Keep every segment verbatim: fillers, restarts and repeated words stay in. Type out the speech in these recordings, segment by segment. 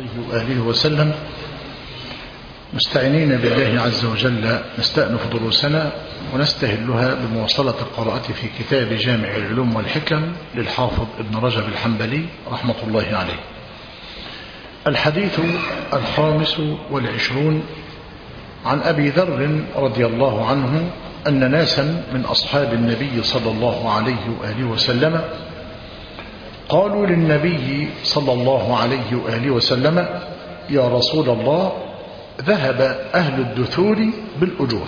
وآله وسلم، مستعينين بالله عز وجل نستأنف دروسنا ونستهلها بمواصلة القراءة في كتاب جامع العلوم والحكم للحافظ ابن رجب الحنبلي رحمة الله عليه. الحديث الخامس والعشرون عن أبي ذر رضي الله عنه أن ناسا من أصحاب النبي صلى الله عليه وآله وسلم قالوا للنبي صلى الله عليه وآله وسلم: يا رسول الله، ذهب أهل الدثور بالأجور،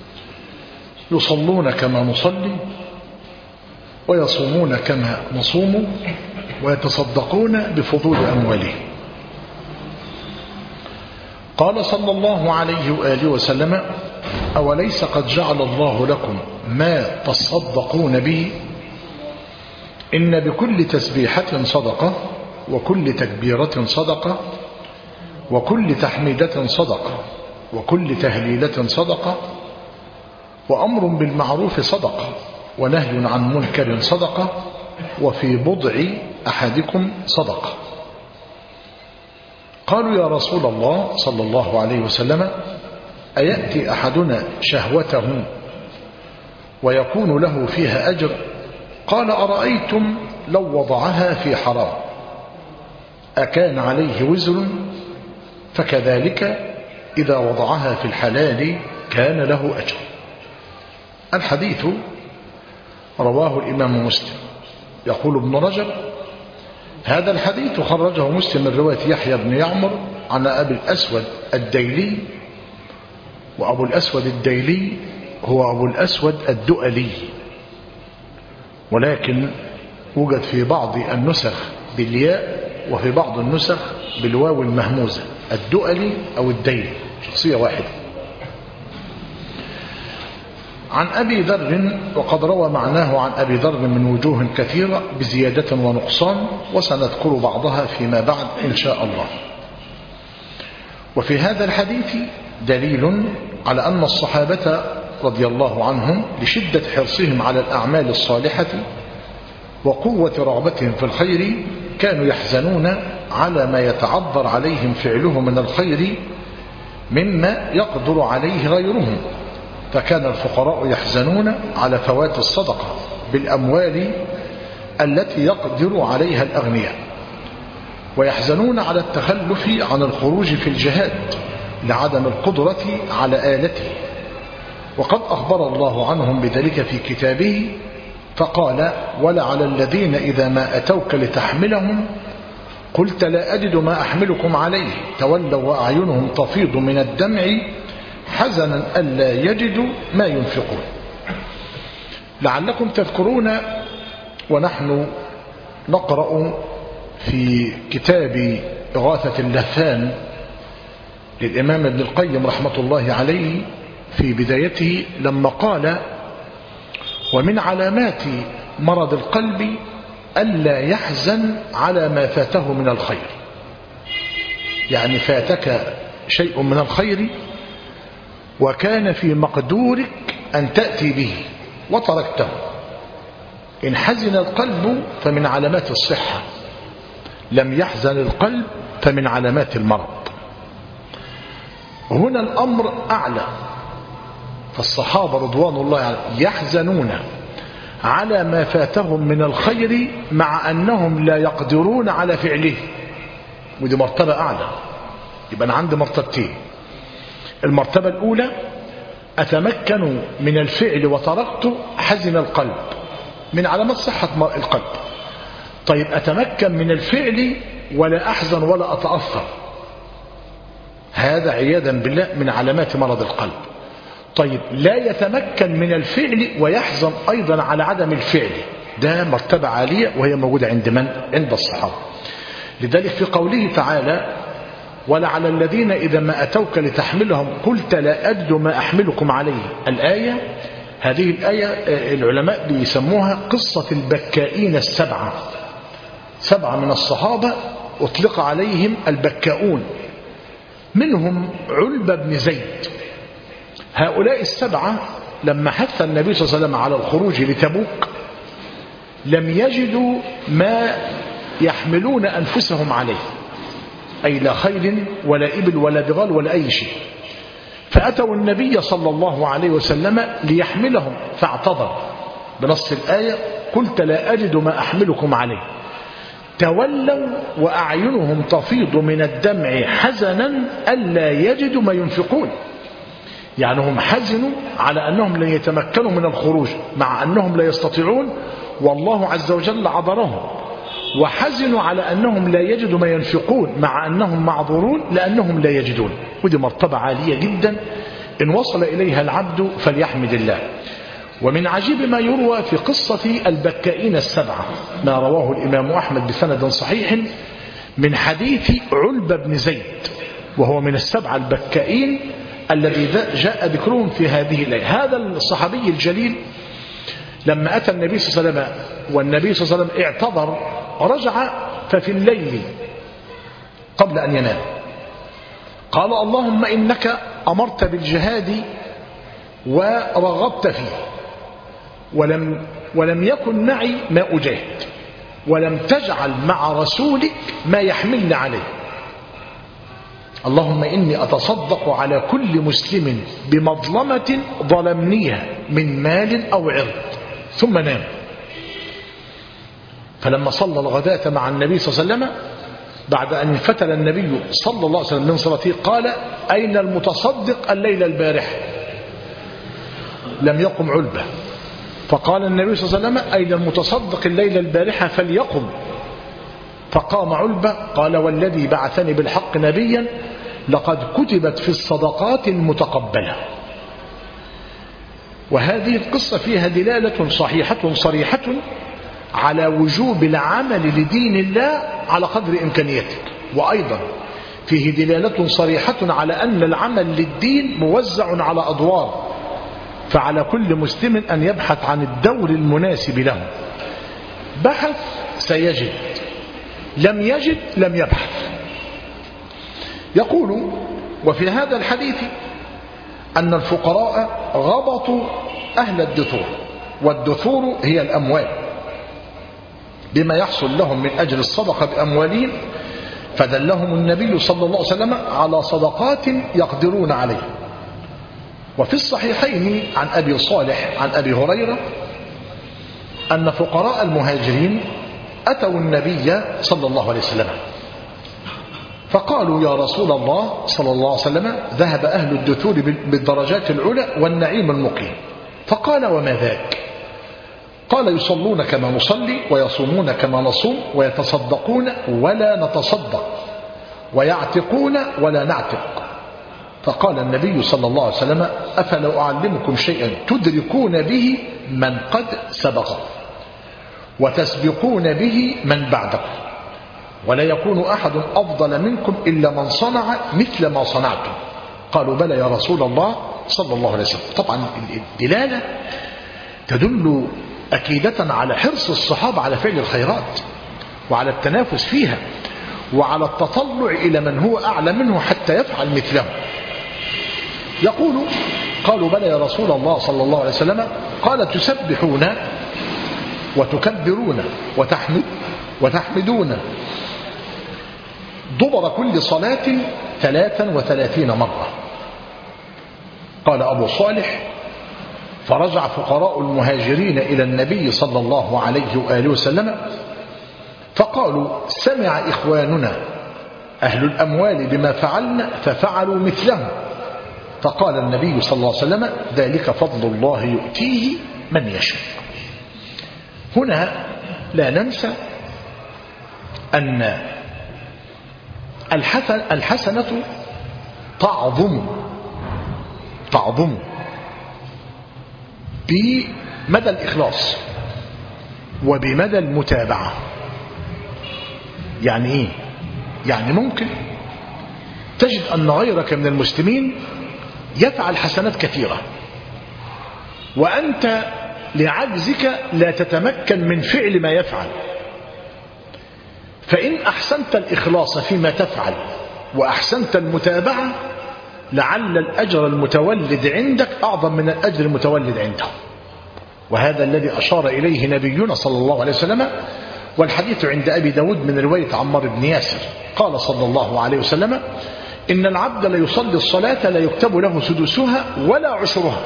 يصلون كما نصلي ويصومون كما نصوم ويتصدقون بفضول أموالهم. قال صلى الله عليه وآله وسلم: أوليس قد جعل الله لكم ما تصدقون به؟ إن بكل تسبيحة صدقة، وكل تكبيرة صدقة، وكل تحميدة صدقة، وكل تهليلة صدقة، وأمر بالمعروف صدقة، ونهي عن منكر صدقة، وفي بضع أحدكم صدقة. قالوا: يا رسول الله صلى الله عليه وسلم، أيأتي أحدنا شهوته ويكون له فيها أجر؟ قال: أرأيتم لو وضعها في حرام أكان عليه وزر؟ فكذلك إذا وضعها في الحلال كان له أجر. الحديث رواه الإمام مسلم. يقول ابن رجب: هذا الحديث خرجه مسلم من رواية يحيى بن يعمر عن أبي الأسود الديلي، وأبو الأسود الديلي هو أبو الأسود الدؤلي، ولكن وجد في بعض النسخ بالياء وفي بعض النسخ بالواو المهموزة، الدؤلي أو الديلي، شخصية واحدة. عن أبي ذر، وقد روى معناه عن أبي ذر من وجوه كثيرة بزيادة ونقصان، وسنذكر بعضها فيما بعد إن شاء الله. وفي هذا الحديث دليل على أن الصحابة رضي الله عنهم لشدة حرصهم على الأعمال الصالحة وقوة رغبتهم في الخير كانوا يحزنون على ما يتعذر عليهم فعله من الخير مما يقدر عليه غيرهم، فكان الفقراء يحزنون على فوات الصدقة بالأموال التي يقدر عليها الأغنياء، ويحزنون على التخلف عن الخروج في الجهاد لعدم القدرة على آلته، وقد أخبر الله عنهم بذلك في كتابه فقال: ولعلى الذين إذا ما أتوك لتحملهم قلت لا أجد ما أحملكم عليه تولوا وأعينهم تفيض من الدمع حزنا ألا يجدوا ما ينفقون. لعلكم تذكرون ونحن نقرأ في كتاب إغاثة اللهفان للإمام ابن القيم رحمة الله عليه في بدايته لما قال: ومن علامات مرض القلب ألا يحزن على ما فاته من الخير. يعني فاتك شيء من الخير وكان في مقدورك أن تأتي به وتركته، إن حزن القلب فمن علامات الصحة، لم يحزن القلب فمن علامات المرض. هنا الأمر أعلى، فالصحابة رضوان الله عليهم يحزنون على ما فاتهم من الخير مع أنهم لا يقدرون على فعله، ودي مرتبة أعلى. يبقى أنا عندي مرتبتين: المرتبة الأولى أتمكن من الفعل وتركته، حزن القلب، من علامات صحة القلب. طيب أتمكن من الفعل ولا أحزن ولا أتأثر، هذا عياذا بالله من علامات مرض القلب. طيب لا يتمكن من الفعل ويحزن أيضا على عدم الفعل، ده مرتبة عالية وهي موجودة عند من؟ عند الصحابة. لذلك في قوله تعالى: ولعلى الذين إذا ما أتوك لتحملهم قلت لا أجد ما أحملكم عليه، الآية هذه الآية العلماء بيسموها قصة البكائين السبعة. سبعة من الصحابة أطلق عليهم البكاؤون، منهم علبة بن زيد. هؤلاء السبعة لما حث النبي صلى الله عليه وسلم على الخروج لتبوك لم يجدوا ما يحملون أنفسهم عليه، أي لا خيل ولا إبل ولا بغال ولا أي شيء. فأتوا النبي صلى الله عليه وسلم ليحملهم فاعتذر بنص الآية: قلت لا أجد ما أحملكم عليه. تولوا وأعينهم تفيض من الدمع حزنا ألا يجدوا ما ينفقون. يعني هم حزنوا على أنهم لن يتمكنوا من الخروج مع أنهم لا يستطيعون، والله عز وجل عذرهم، وحزنوا على أنهم لا يجدوا ما ينفقون مع أنهم معذورون لأنهم لا يجدون. ودي مرتبة عالية جدا إن وصل إليها العبد فليحمد الله. ومن عجيب ما يروى في قصة البكائين السبعة ما رواه الإمام أحمد بسند صحيح من حديث علبة بن زيد، وهو من السبعة البكائين الذي جاء ذكرهم في هذه الآية. هذا الصحابي الجليل لما أتى النبي صلى الله عليه وسلم والنبي صلى الله عليه وسلم اعتذر رجع، ففي الليل قبل أن ينام قال: اللهم إنك أمرت بالجهاد ورغبت فيه، ولم, ولم يكن معي ما أجاهد، ولم تجعل مع رسولك ما يحملني عليه. اللهم إني أتصدق على كل مسلم بمظلمة ظلمنيها من مال أو عرض. ثم نام. فلما صلى الغداة مع النبي صلى الله عليه وسلم بعد أن انفتل النبي صلى الله عليه وسلم من صلاته قال: أين المتصدق الليلة البارحة؟ لم يقم علبة. فقال النبي صلى الله عليه وسلم: أين المتصدق الليلة البارحة فليقم. فقام علبة قال: والذي بعثني بالحق نبيا لقد كتبت في الصدقات المتقبلة. وهذه القصة فيها دلالة صحيحة صريحة على وجوب العمل لدين الله على قدر إمكانيته، وأيضا فيه دلالة صريحة على أن العمل للدين موزع على أدوار، فعلى كل مسلم أن يبحث عن الدور المناسب له. بحث سيجد، لم يجد لم يبحث. يقول: وفي هذا الحديث أن الفقراء غبطوا أهل الدثور، والدثور هي الأموال، بما يحصل لهم من أجل الصدقة بأموالهم، فدلهم النبي صلى الله عليه وسلم على صدقات يقدرون عليه. وفي الصحيحين عن أبي صالح عن أبي هريرة أن فقراء المهاجرين أتوا النبي صلى الله عليه وسلم فقالوا: يا رسول الله صلى الله عليه وسلم ذهب أهل الدثور بالدرجات العلى والنعيم المقيم. فقال: وما ذاك؟ قال: يصلون كما نصلي، ويصومون كما نصوم، ويتصدقون ولا نتصدق، ويعتقون ولا نعتق. فقال النبي صلى الله عليه وسلم: أفلا أعلمكم شيئا تدركون به من قد سبق، وتسبقون به من بعدكم، ولا يكون أحد أفضل منكم إلا من صنع مثل ما صنعتم. قالوا: بلى يا رسول الله صلى الله عليه وسلم. طبعا الدلالة تدل أكيدة على حرص الصحابة على فعل الخيرات، وعلى التنافس فيها، وعلى التطلع إلى من هو أعلى منه حتى يفعل مثله. يقول: قالوا: بلى يا رسول الله صلى الله عليه وسلم. قال: تسبحون وتكبرون وتحمد وتحمدون دبر كل صلاة ثلاثا وثلاثين مرة. قال أبو صالح: فرجع فقراء المهاجرين إلى النبي صلى الله عليه وآله وسلم فقالوا: سمع إخواننا أهل الأموال بما فعلنا ففعلوا مثله. فقال النبي صلى الله عليه وسلم: ذلك فضل الله يؤتيه من يشاء. هنا لا ننسى أن الحسنة تعظم تعظم بمدى الإخلاص وبمدى المتابعة. يعني إيه؟ يعني ممكن تجد أن غيرك من المسلمين يفعل حسنات كثيرة، وأنت لعجزك لا تتمكن من فعل ما يفعل. فإن أحسنت الإخلاص فيما تفعل وأحسنت المتابعة لعل الأجر المتولد عندك أعظم من الأجر المتولد عنده. وهذا الذي أشار إليه نبينا صلى الله عليه وسلم والحديث عند أبي داود من رواية عمار بن ياسر قال صلى الله عليه وسلم إن العبد ليصلي الصلاة لا يكتب له سدسها ولا عشرها،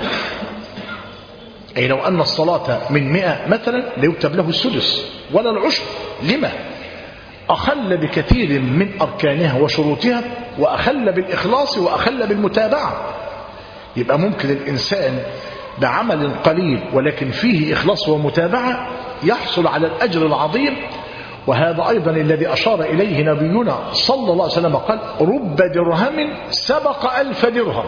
أي لو أن الصلاة من مئة مثلا لا يكتب له السدس ولا العشر. لما؟ أخل بكثير من أركانها وشروطها، وأخل بالإخلاص وأخل بالمتابعة. يبقى ممكن الإنسان بعمل قليل ولكن فيه إخلاص ومتابعة يحصل على الأجر العظيم. وهذا أيضا الذي أشار إليه نبينا صلى الله عليه وسلم قال رب درهم سبق ألف درهم.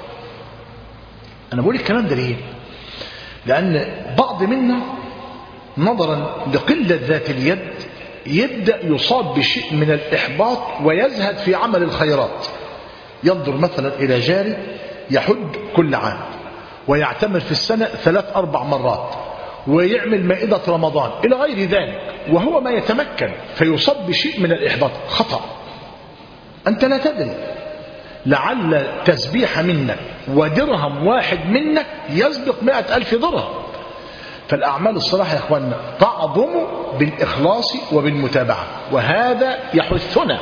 أنا بقول الكلام ده ليه؟ لأن بعض منا نظرا لقلة ذات اليد يبدأ يصاب بشيء من الإحباط ويزهد في عمل الخيرات. ينظر مثلا إلى جاري يحج كل عام ويعتمر في السنة ثلاث أربع مرات ويعمل مائدة رمضان إلى غير ذلك، وهو ما يتمكن فيصاب بشيء من الإحباط. خطأ. أنت لا تدري، لعل تسبيح منك ودرهم واحد منك يسبق مائة ألف درهم. فالأعمال الصالحة يا أخواننا تعظم بالإخلاص وبالمتابعة، وهذا يحثنا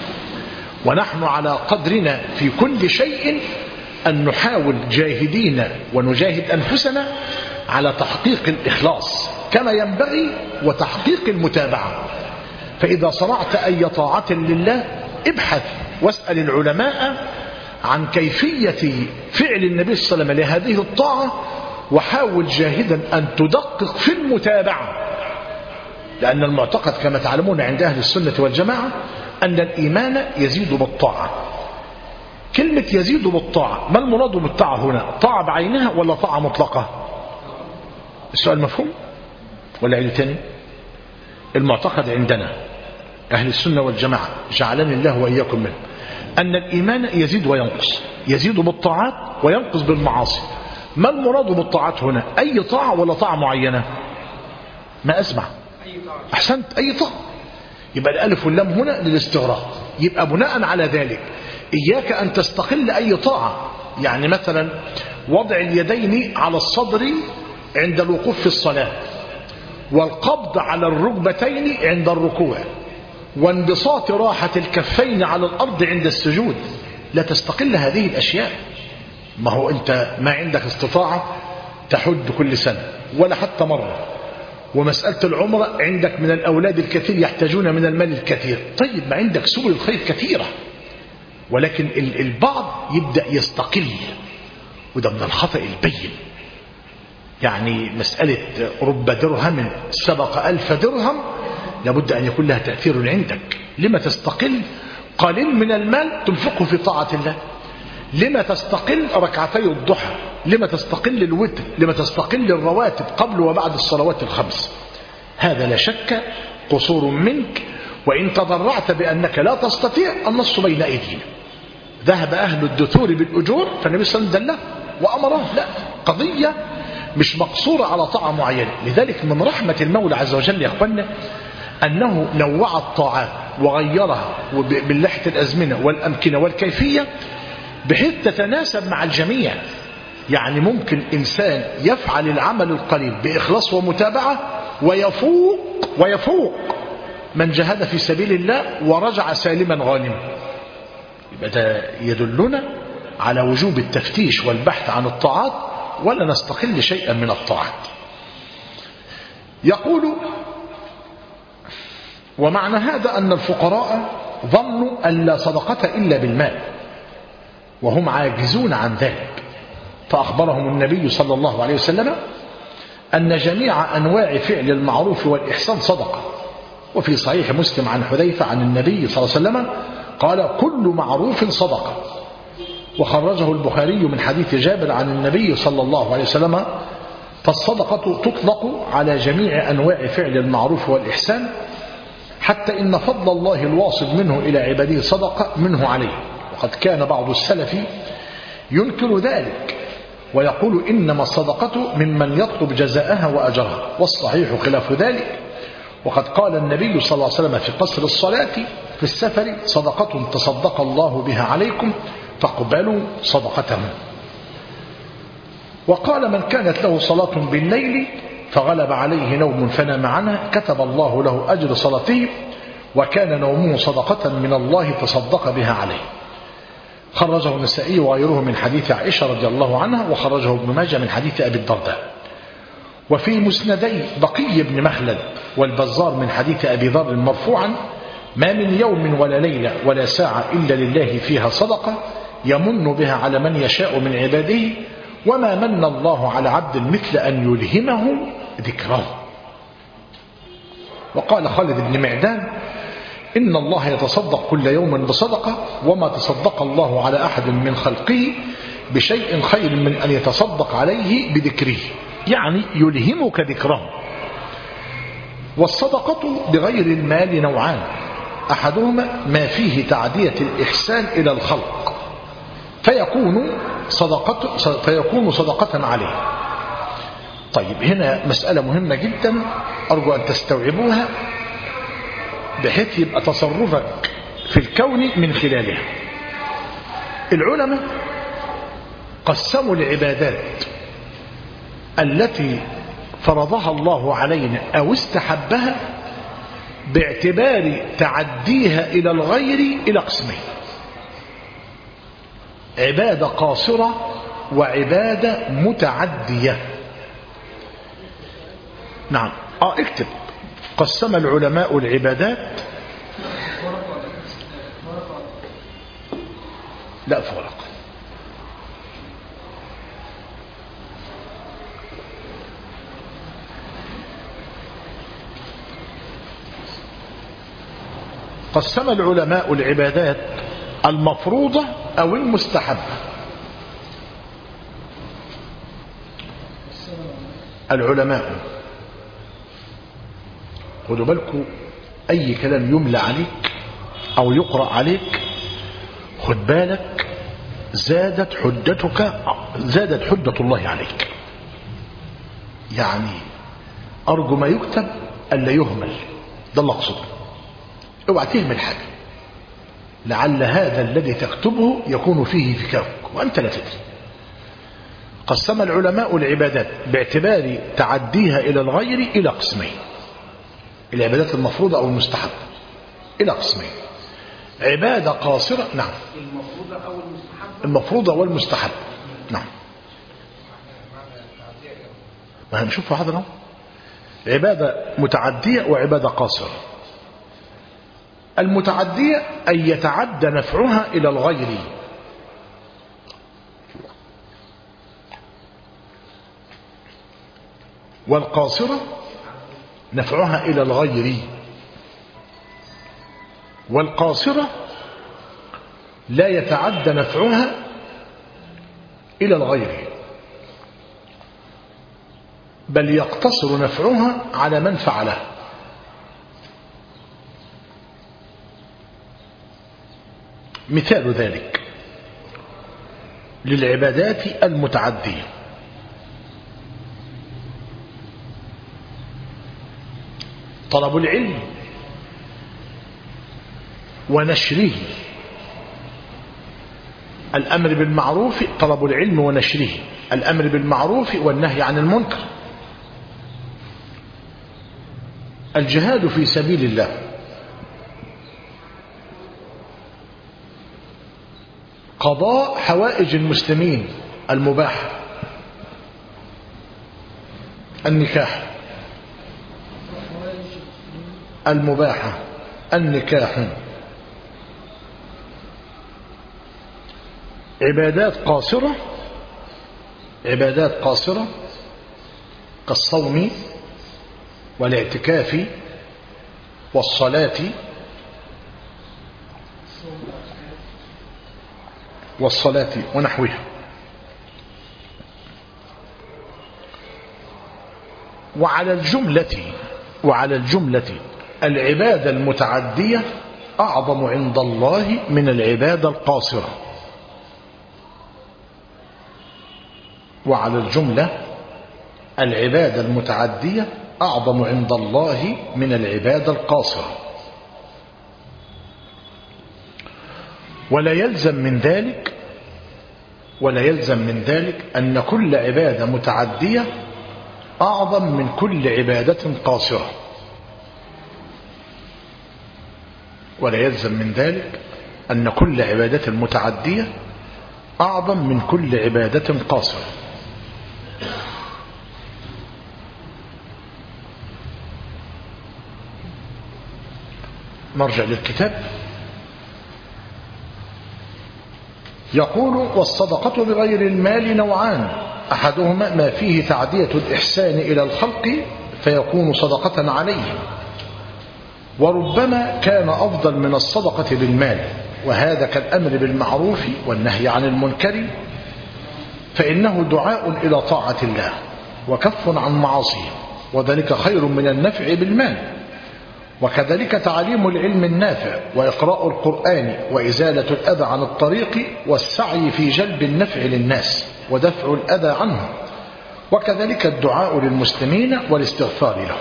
ونحن على قدرنا في كل شيء أن نحاول جاهدين ونجاهد أنفسنا على تحقيق الإخلاص كما ينبغي وتحقيق المتابعة. فإذا صنعت أي طاعة لله ابحث واسأل العلماء عن كيفية فعل النبي صلى الله عليه وسلم لهذه الطاعة، وحاول جاهدا أن تدقق في المتابعة. لأن المعتقد كما تعلمون عند أهل السنة والجماعة أن الإيمان يزيد بالطاعة. كلمة يزيد بالطاعة، ما المراد بالطاعة هنا؟ طاعة بعينها ولا طاعة مطلقة؟ السؤال مفهوم ولا عيد تاني؟ المعتقد عندنا أهل السنة والجماعة جعلني الله وإياكم منه أن الإيمان يزيد وينقص، يزيد بالطاعات وينقص بالمعاصي. ما المراد بالطاعات هنا؟ أي طاعة ولا طاعة معينة؟ ما أسمع. أحسنت، أي طاعة. يبقى الألف واللام هنا للاستغراق. يبقى بناء على ذلك إياك أن تستقل أي طاعة. يعني مثلا وضع اليدين على الصدر عند الوقوف في الصلاة، والقبض على الركبتين عند الركوع، وانبساط راحة الكفين على الأرض عند السجود. لا تستقل هذه الأشياء. ما هو أنت ما عندك استطاعة تحج كل سنة ولا حتى مرة، ومسألة العمرة عندك من الأولاد الكثير يحتاجون من المال الكثير. طيب ما عندك سبل الخير كثيرة، ولكن البعض يبدأ يستقل، وده من الخطأ البين. يعني مسألة رب درهم سبق ألف درهم لابد أن يكون لها تأثير عندك. لما تستقل قليل من المال تنفقه في طاعة الله؟ لما تستقل ركعتي الضحى؟ لما تستقل الوتر؟ لما تستقل الرواتب قبل وبعد الصلوات الخمس؟ هذا لا شك قصور منك، وإن تضرعت بأنك لا تستطيع النص بين أيدينا. ذهب أهل الدثور بالأجور فالنبي صلى الله عليه وسلم دله وأمره. لا، قضية مش مقصورة على طاعة معينة. لذلك من رحمة المولى عز وجل يا أخوانا أنه نوع الطاعات وغيرها من ناحية الأزمنة والأمكنة والكيفية بحيث تتناسب مع الجميع. يعني ممكن إنسان يفعل العمل القليل بإخلاص ومتابعة ويفوق ويفوق من جهد في سبيل الله ورجع سالما غانما. يبقى ده يدلنا على وجوب التفتيش والبحث عن الطاعات، ولا نستقل شيئا من الطاعات. يقول ومعنى هذا أن الفقراء ظنوا أن لا صدقة إلا بالمال، وهم عاجزون عن ذلك. فأخبرهم النبي صلى الله عليه وسلم أن جميع أنواع فعل المعروف والإحسان صدقة. وفي صحيح مسلم عن حذيفة عن النبي صلى الله عليه وسلم قال كل معروف صدقة. وخرجه البخاري من حديث جابر عن النبي صلى الله عليه وسلم فالصدقة تطلق على جميع أنواع فعل المعروف والإحسان، حتى إن فضل الله الواصل منه إلى عباده صدقة منه عليه. وقد كان بعض السلف ينكر ذلك ويقول إنما الصدقة ممن يطلب جزاءها وأجرها، والصحيح خلاف ذلك. وقد قال النبي صلى الله عليه وسلم في قصر الصلاة في السفر صدقة تصدق الله بها عليكم فاقبلوا صدقتهم. وقال من كانت له صلاة بالليل فغلب عليه نوم فنام عنها كتب الله له أجر صلاته، وكان نومه صدقة من الله تصدق بها عليه. خرجه النسائي وغيره من حديث عائشة رضي الله عنها، وخرجه ابن ماجه من حديث أبي الدرداء. وفي مسندي بقي بن مخلد والبزار من حديث أبي ذر مرفوعا: ما من يوم ولا ليلة ولا ساعة إلا لله فيها صدقة يمن بها على من يشاء من عباده، وما من الله على عبد مثل أن يلهمه ذكره. وقال خالد بن معدان: إن الله يتصدق كل يوم بصدقة، وما تصدق الله على أحد من خلقه بشيء خير من أن يتصدق عليه بذكره، يعني يلهمك ذكره. والصدقة بغير المال نوعان: أحدهما ما فيه تعدية الإحسان إلى الخلق فيكون صدقة, فيكون صدقة عليه. طيب، هنا مسألة مهمة جدا أرجو أن تستوعبوها بحيث يبقى تصرفك في الكون من خلالها. العلماء قسموا العبادات التي فرضها الله علينا أو استحبها باعتبار تعديها إلى الغير إلى قسمين: عبادة قاصرة وعبادة متعدية. نعم، آه اكتب: قسم العلماء العبادات لا فرق قسم العلماء العبادات المفروضة أو المستحبة. العلماء خدوا بالكم، أي كلام يملى عليك أو يقرأ عليك خد بالك، زادت حجتك، زادت حجة الله عليك. يعني أرجو ما يكتب ألا يهمل، ده اللي أقصده. اوعى تهمل حاجة، لعل هذا الذي تكتبه يكون فيه فكرك وأنت لا تدري. قسم العلماء العبادات باعتبار تعديها إلى الغير إلى قسمين: العبادات المفروضة أو المستحبة إلى قسمين: عبادة قاصرة. نعم، المفروضة أو المستحبة. المفروضة والمستحبة. نعم، ما هنشوف حاضر. عبادة متعدية وعبادة قاصرة. المتعدية أن يتعدى نفعها إلى الغير، والقاصرة نفعها إلى الغير. والقاصرة لا يتعدى نفعها إلى الغير، بل يقتصر نفعها على من فعله. مثال ذلك للعبادات المتعدية: طلب العلم ونشره، الأمر بالمعروف، طلب العلم ونشره، الأمر بالمعروف والنهي عن المنكر، الجهاد في سبيل الله، قضاء حوائج المسلمين المباحة، النكاح، المباحة النكاح. عبادات قاصرة، عبادات قاصرة كالصوم والاعتكاف والصلاة والصلاة ونحوها. وعلى الجملة وعلى الجملة العبادة المتعدية أعظم عند الله من العبادة القاصرة. وعلى الجملة العبادة المتعدية أعظم عند الله من العبادة القاصرة. ولا يلزم من ذلك ولا يلزم من ذلك أن كل عبادة متعدية أعظم من كل عبادة قاصرة، ولا يلزم من ذلك أن كل عبادة متعدية أعظم من كل عبادة قاصرة. نرجع للكتاب. يقول: والصدقة بغير المال نوعان، أحدهما ما فيه تعدية الإحسان إلى الخلق فيكون صدقة عليه، وربما كان أفضل من الصدقة بالمال، وهذا كالأمر بالمعروف والنهي عن المنكر، فإنه دعاء إلى طاعة الله وكف عن معاصيه، وذلك خير من النفع بالمال. وكذلك تعليم العلم النافع وإقراء القرآن وإزالة الأذى عن الطريق والسعي في جلب النفع للناس ودفع الأذى عنهم، وكذلك الدعاء للمسلمين والاستغفار لهم.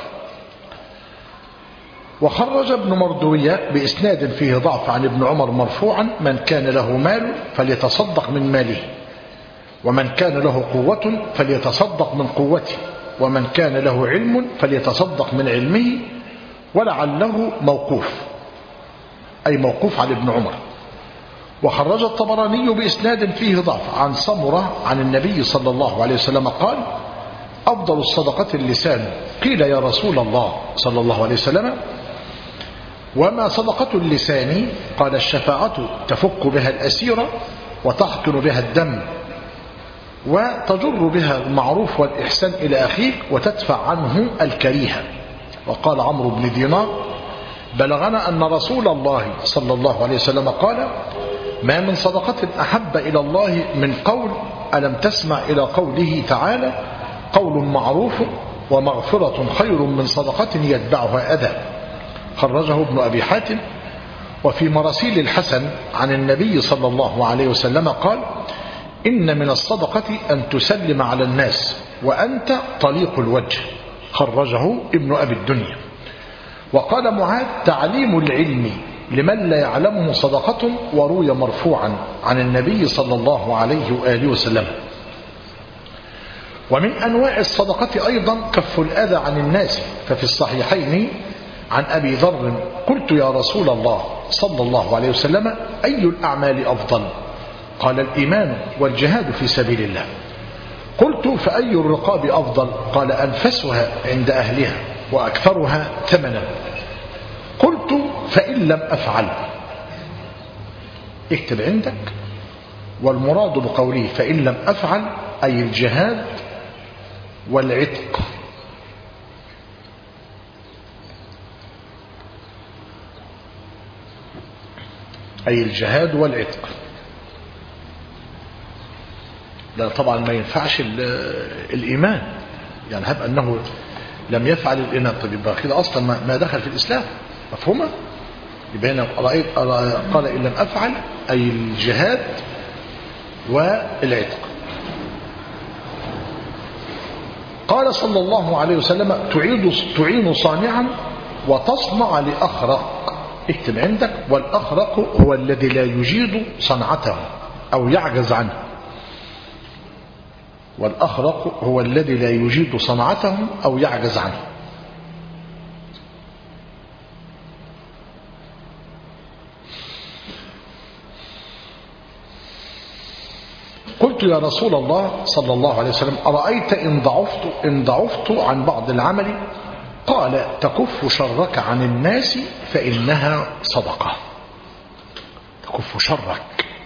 وخرج ابن مردوية بإسناد فيه ضعف عن ابن عمر مرفوعا: من كان له مال فليتصدق من ماله، ومن كان له قوة فليتصدق من قوته، ومن كان له علم فليتصدق من علمه، ولعله موقوف، أي موقوف على ابن عمر. وخرج الطبراني بإسناد فيه ضعف عن سمرة عن النبي صلى الله عليه وسلم قال: أفضل الصدقة اللسان. قيل: يا رسول الله صلى الله عليه وسلم وما صدقة اللسان؟ قال: الشفاعة تفك بها الأسيرة وتحقن بها الدم وتجر بها المعروف والإحسان إلى أخيك وتدفع عنه الكريهة. وقال عمرو بن دينار: بلغنا أن رسول الله صلى الله عليه وسلم قال: ما من صدقة أحب إلى الله من قول ألم تسمع إلى قوله تعالى: قول معروف ومغفرة خير من صدقة يتبعها أذى. خرجه ابن أبي حاتم. وفي مراسيل الحسن عن النبي صلى الله عليه وسلم قال: إن من الصدقة أن تسلم على الناس وأنت طليق الوجه. خرجه ابن أبي الدنيا. وقال معاذ: تعليم العلم لمن لا يعلمه صدقة. وروي مرفوعا عن النبي صلى الله عليه وآله وسلم. ومن أنواع الصدقة أيضا كف الأذى عن الناس، ففي الصحيحين عن أبي ذر: قلت يا رسول الله صلى الله عليه وسلم أي الأعمال أفضل؟ قال: الإيمان والجهاد في سبيل الله. قلت: فأي الرقاب أفضل؟ قال: أنفسها عند أهلها وأكثرها ثمنا. قلت: فإن لم أفعل؟ اكتب عندك. والمراد بقوله فإن لم أفعل أي الجهاد والعتق. أي الجهاد والعتق. لا طبعا ما ينفعش الإيمان، يعني هب أنه لم يفعل الإيمان، طيب يبقى كده أصلا ما دخل في الإسلام. مفهومة؟ يبقى هنا رأيت قال إن لم أفعل أي الجهاد والعتق. قال صلى الله عليه وسلم: تعيد تعين صانعا وتصنع لأخرق. اكتب عندك. والأخرق هو الذي لا يجيد صنعته أو يعجز عنه. والأخرق هو الذي لا يجيد صنعته أو يعجز عنه. قلت يا رسول الله صلى الله عليه وسلم: أرأيت إن ضعفت, إن ضعفت عن بعض العمل؟ قال: تكف شرك عن الناس فإنها صدقة. تكف شرك.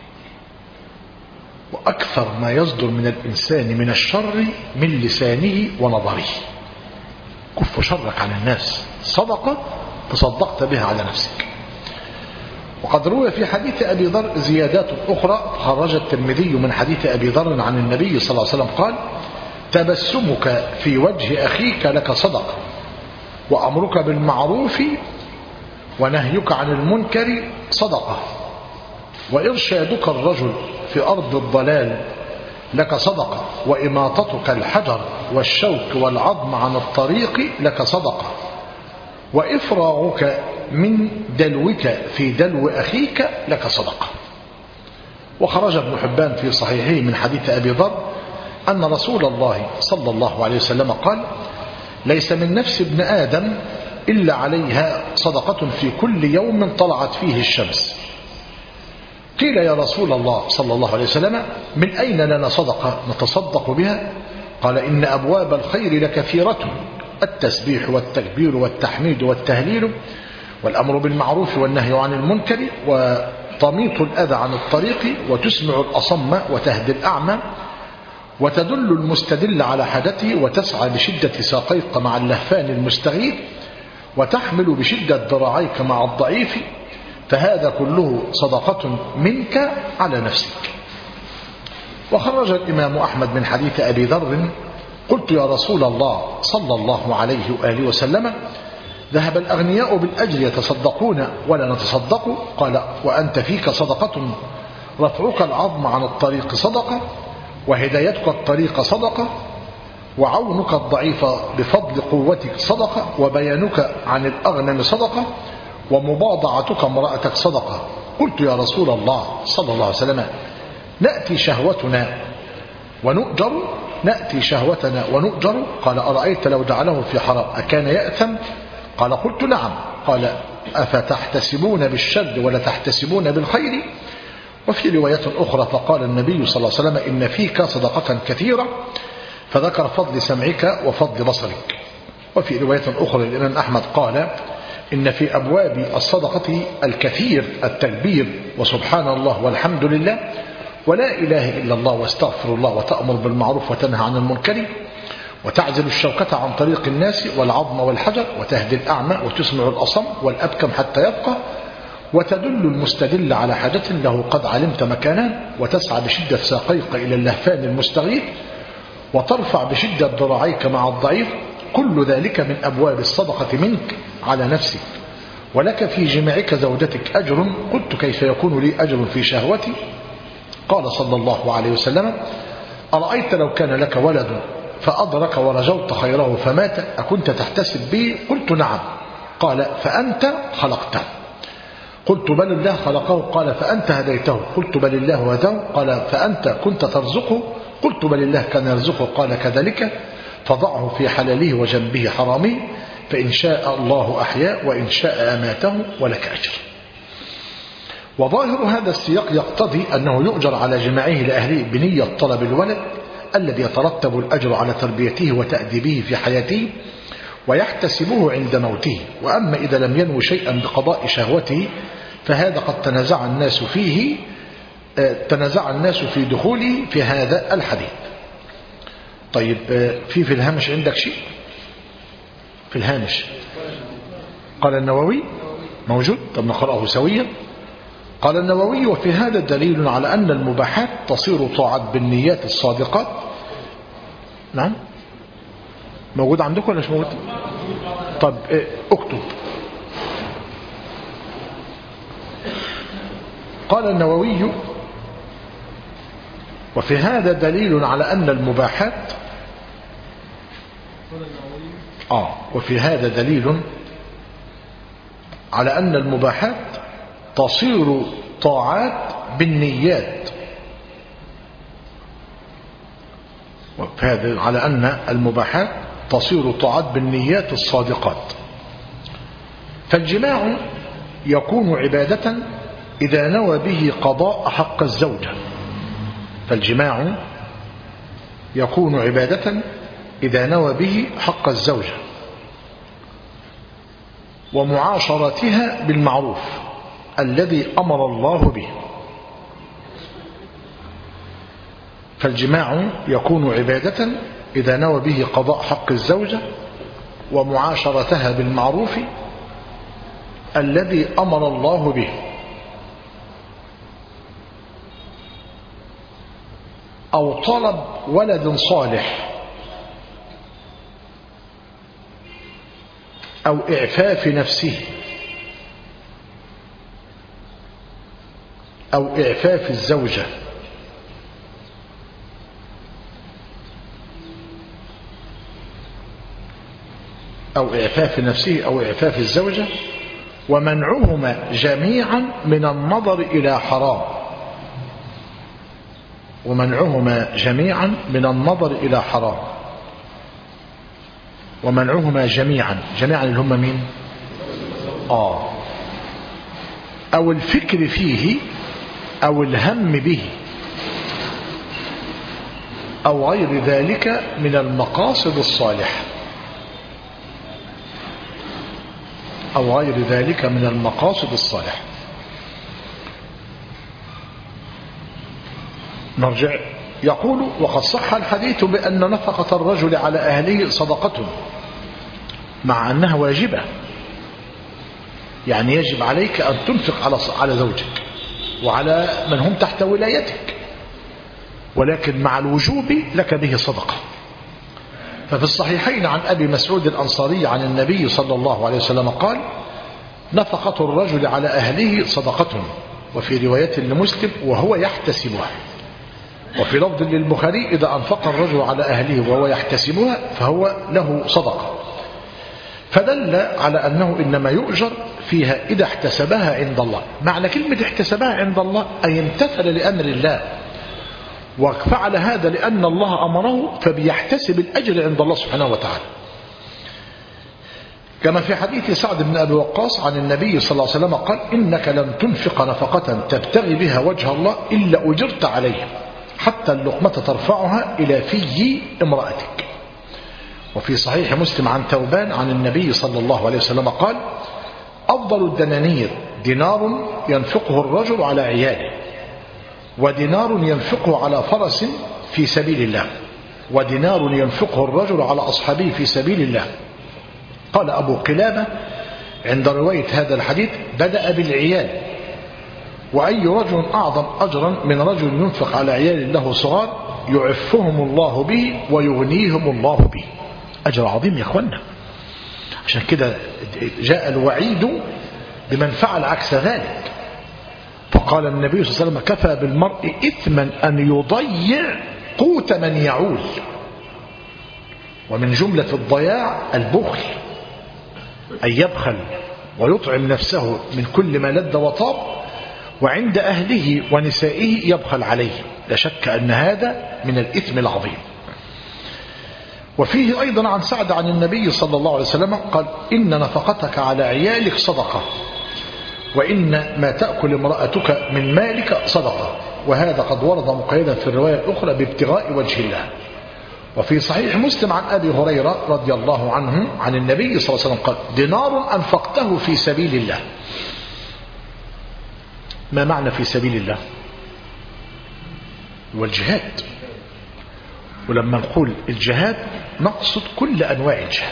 وأكثر ما يصدر من الإنسان من الشر من لسانه ونظره. كف شرك عن الناس صدقة تصدقت بها على نفسك. وقد روي في حديث أبي ذر زيادات أخرى. خرج الترمذي من حديث أبي ذر عن النبي صلى الله عليه وسلم قال: تبسمك في وجه أخيك لك صدقة، وأمرك بالمعروف ونهيك عن المنكر صدقة، وإرشادك الرجل في أرض الضلال لك صدقة، وإماطتك الحجر والشوك والعظم عن الطريق لك صدقة، وإفراغك من دلوك في دلو أخيك لك صدقة. وخرج ابن حبان في صحيحه من حديث أبي ذر: أن رسول الله صلى الله عليه وسلم قال: ليس من نفس ابن آدم إلا عليها صدقة في كل يوم طلعت فيه الشمس. قيل: يا رسول الله صلى الله عليه وسلم، من أين لنا صدقة نتصدق بها؟ قال: إن أبواب الخير لكثيرة، التسبيح والتكبير والتحميد والتهليل والأمر بالمعروف والنهي عن المنكر وتميط الأذى عن الطريق وتسمع الأصم وتهدي الأعمى وتدل المستدل على حاجته وتسعى بشدة ساقيك مع اللهفان المستغيث وتحمل بشدة ذراعيك مع الضعيف، فهذا كله صدقة منك على نفسك. وخرج الإمام أحمد من حديث أبي ذر: قلت: يا رسول الله صلى الله عليه وآله وسلم، ذهب الأغنياء بالأجر يتصدقون ولا نتصدق؟ قال: وأنت فيك صدقة، رفعك العظم عن الطريق صدقة، وهدايتك الطريق صدقة، وعونك الضعيف بفضل قوتك صدقة، وبيانك عن الأغنم صدقة، ومباضعتك امرأتك صدقة. قلت: يا رسول الله صلى الله عليه وسلم، نأتي شهوتنا ونؤجر نأتي شهوتنا ونؤجر؟ قال: أرأيت لو جعله في حرام أكان يأثم؟ قال: قلت: نعم. قال: أفتحتسبون بالشر ولا تحتسبون بالخير؟ وفي رواية أخرى: فقال النبي صلى الله عليه وسلم: إن فيك صدقة كثيرة، فذكر فضل سمعك وفضل بصرك. وفي رواية أخرى الإمام أحمد قال: إن في أبواب الصدقة الكثير، التكبير وسبحان الله والحمد لله ولا إله إلا الله واستغفر الله وتأمر بالمعروف وتنهى عن المنكر وتعزل الشوكة عن طريق الناس والعظم والحجر وتهدي الأعمى وتسمع الأصم والأبكم حتى يبقى وتدل المستدل على حاجة له قد علمت مكانا وتسعى بشدة ساقيك إلى اللهفان المستغيث وترفع بشدة ذراعيك مع الضعيف، كل ذلك من أبواب الصدقة منك على نفسك، ولك في جماعك زوجتك أجر. قلت: كيف يكون لي أجر في شهوتي؟ قال صلى الله عليه وسلم: أرأيت لو كان لك ولد فأدرك ورجوت خيره فمات أكنت تحتسب به؟ قلت: نعم. قال: فأنت خلقته. قلت: بل الله خلقه. قال: فأنت هديته. قلت: بل الله هداه. قال: فأنت كنت ترزقه. قلت: بل الله كان يرزقه. قال: كذلك، فضعه في حلاله وجنبه حرامه، فإن شاء الله أحياء وإن شاء أماته ولك أجر. وظاهر هذا السياق يقتضي أنه يؤجر على جماعه لأهله بنية طلب الولد الذي يترتب الأجر على تربيته وتأديبه في حياته ويحتسبه عند موته. وأما إذا لم ينو شيئا بقضاء شهوته فهذا قد تنازع الناس فيه تنازع الناس في دخوله في هذا الحديث. طيب، في في الهامش عندك شيء؟ في الهامش قال النووي موجود؟ طب نقرأه سويا. قال النووي: وفي هذا دليل على أن المباحات تصير طاعات بالنيات الصادقات. نعم، موجود عندكم ولا مش موجود؟ طب اكتب. قال النووي: وفي هذا دليل على أن المباحات آه وفي هذا دليل على أن المباحات تصير طاعات بالنيات. وفي هذا على أن المباحات تصير طاعات بالنيات الصادقات. فالجماع يكون عبادة إذا نوى به قضاء حق الزوجة. فالجماع يكون عبادة إذا نوى به حق الزوجة ومعاشرتها بالمعروف الذي أمر الله به. فالجماع يكون عبادة إذا نوى به قضاء حق الزوجة ومعاشرتها بالمعروف الذي أمر الله به، أو طلب ولد صالح، أو إعفاف نفسه، أو إعفاف الزوجة، أو إعفاف نفسه أو إعفاف الزوجة، ومنعهما جميعا من النظر إلى حرام، ومنعهما جميعا من النظر إلى حرام. ومنعهما جميعا، جميعا اللي هم مين؟ آه أو الفكر فيه أو الهم به أو غير ذلك من المقاصد الصالحة، أو غير ذلك من المقاصد الصالحة. نرجع. يقول: وقد صح الحديث بأن نفقة الرجل على أهله صدقة، مع أنها واجبة، يعني يجب عليك أن تنفق على على زوجك وعلى من هم تحت ولايتك، ولكن مع الوجوب لك به صدقة. ففي الصحيحين عن أبي مسعود الأنصاري عن النبي صلى الله عليه وسلم قال: نفقة الرجل على أهله صدقة، وفي رواية لمسلم: وهو يحتسبها. وفي لفظ للبخاري: إذا أنفق الرجل على أهله وهو يحتسبها فهو له صدقة. فدل على أنه إنما يؤجر فيها إذا احتسبها عند الله. معنى كلمة احتسبها عند الله أي امتثل لأمر الله وفعل هذا لأن الله أمره، فبيحتسب الأجر عند الله سبحانه وتعالى. كما في حديث سعد بن أبي وقاص عن النبي صلى الله عليه وسلم قال: إنك لن تنفق نفقة تبتغي بها وجه الله إلا أجرت عليها، حتى اللقمة ترفعها إلى في امرأتك. وفي صحيح مسلم عن ثوبان عن النبي صلى الله عليه وسلم قال: أفضل الدنانير دينار ينفقه الرجل على عياله، ودينار ينفقه على فرس في سبيل الله، ودينار ينفقه الرجل على أصحابه في سبيل الله. قال أبو قلابة عند رواية هذا الحديث: بدأ بالعيال، وأي رجل أعظم أجرا من رجل ينفق على عيال له صغار يعفهم الله به ويغنيهم الله به. أجر عظيم يا أخوانا. عشان كده جاء الوعيد بمن فعل عكس ذلك. فقال النبي صلى الله عليه وسلم: كفى بالمرء إثما أن يضيع قوت من يعول. ومن جملة الضياع البخل، أن يبخل ويطعم نفسه من كل ما لذ وطاب، وعند أهله ونسائه يبخل عليه. لا شك أن هذا من الإثم العظيم. وفيه أيضا عن سعد عن النبي صلى الله عليه وسلم قال: إن نفقتك على عيالك صدقة، وإن ما تأكل امرأتك من مالك صدقة. وهذا قد ورد مقيدا في الرواية الأخرى بابتغاء وجه الله. وفي صحيح مسلم عن أبي هريرة رضي الله عنه عن النبي صلى الله عليه وسلم قال: دينار أنفقته في سبيل الله. ما معنى في سبيل الله؟ والجهاد. ولما نقول الجهاد نقصد كل أنواع الجهاد.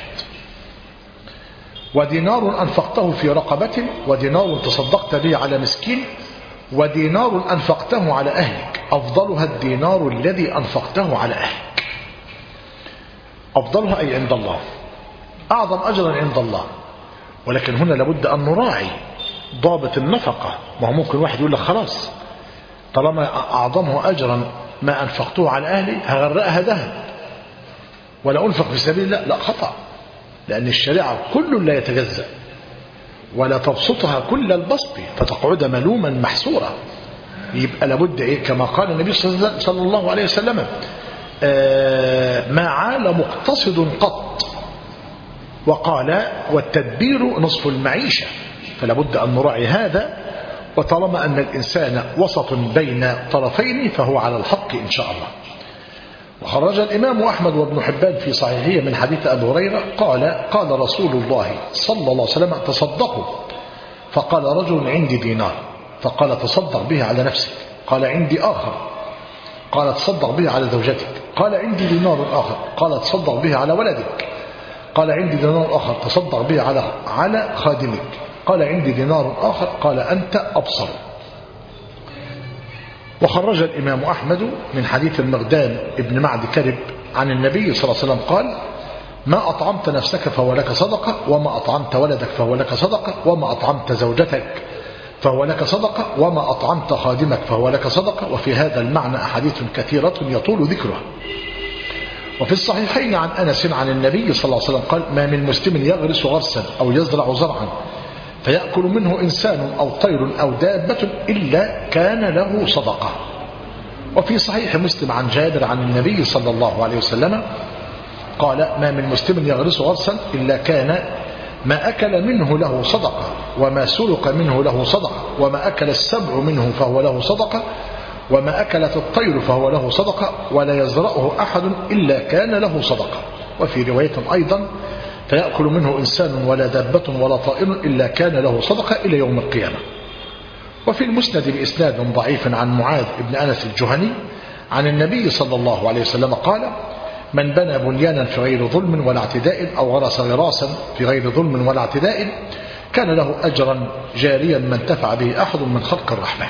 ودينار أنفقته في رقبة، ودينار تصدقت به على مسكين، ودينار أنفقته على أهلك. أفضلها الدينار الذي أنفقته على أهلك. أفضلها أي عند الله، أعظم أجرا عند الله. ولكن هنا لابد أن نراعي ضابط النفقة. ما هو ممكن واحد يقول لك خلاص طالما أعظمه أجرا ما أنفقته على أهلي هغرقها ذهب ولا أنفق في سبيل الله. لا، خطأ. لأن الشريعة كل لا يتجزأ، ولا تبسطها كل البسط فتقعد ملوما محسورا. يبقى لابد إيه؟ كما قال النبي صلى الله عليه وسلم: آه ما عال مقتصد قط. وقال: والتدبير نصف المعيشة. فلابد أن نراعي هذا. وطالما أن الإنسان وسط بين طرفين فهو على الحق إن شاء الله. وخرج الإمام أحمد وابن حبان في صحيحه من حديث أبي هريرة قال: قال رسول الله صلى الله عليه وسلم: تصدقوا. فقال رجل: عندي دينار. فقال: تصدق به على نفسك. قال: عندي آخر. قال: تصدق به على زوجتك. قال: عندي دينار آخر. قال: تصدق به على ولدك. قال: عندي دينار آخر. تصدق به على على خادمك. قال: عندي دينار آخر. قال: أنت أبصر. وخرج الإمام أحمد من حديث المقدام ابن معد كرب عن النبي صلى الله عليه وسلم قال: ما أطعمت نفسك فهو لك صدقة، وما أطعمت ولدك فهو لك صدقة، وما أطعمت زوجتك فهو لك صدقة، وما أطعمت خادمك فهو لك صدقة. وفي هذا المعنى أحاديث كثيرة يطول ذكرها. وفي الصحيحين عن أنس عن النبي صلى الله عليه وسلم قال: ما من مسلم يغرس غرسا أو يزرع زرعا فيأكل منه إنسان أو طير أو دابة إلا كان له صدقة. وفي صحيح مسلم عن جابر عن النبي صلى الله عليه وسلم قال ما من مسلم يغرس غرسا إلا كان ما أكل منه له صدقة وما سلق منه له صدقة وما أكل السبع منه فهو له صدقة وما أكلت الطير فهو له صدقة ولا يزرعه أحد إلا كان له صدقة. وفي رواية أيضا فيأكل منه إنسان ولا دابة ولا طائر إلا كان له صدقة إلى يوم القيامة. وفي المسند بإسناد ضعيف عن معاذ بن أنس الجهني عن النبي صلى الله عليه وسلم قال من بنى بنيانا في غير ظلم ولا اعتداء أو غرس غراسا في غير ظلم ولا اعتداء كان له أجرا جاريا ما انتفع به أحد من خلق الرحمن.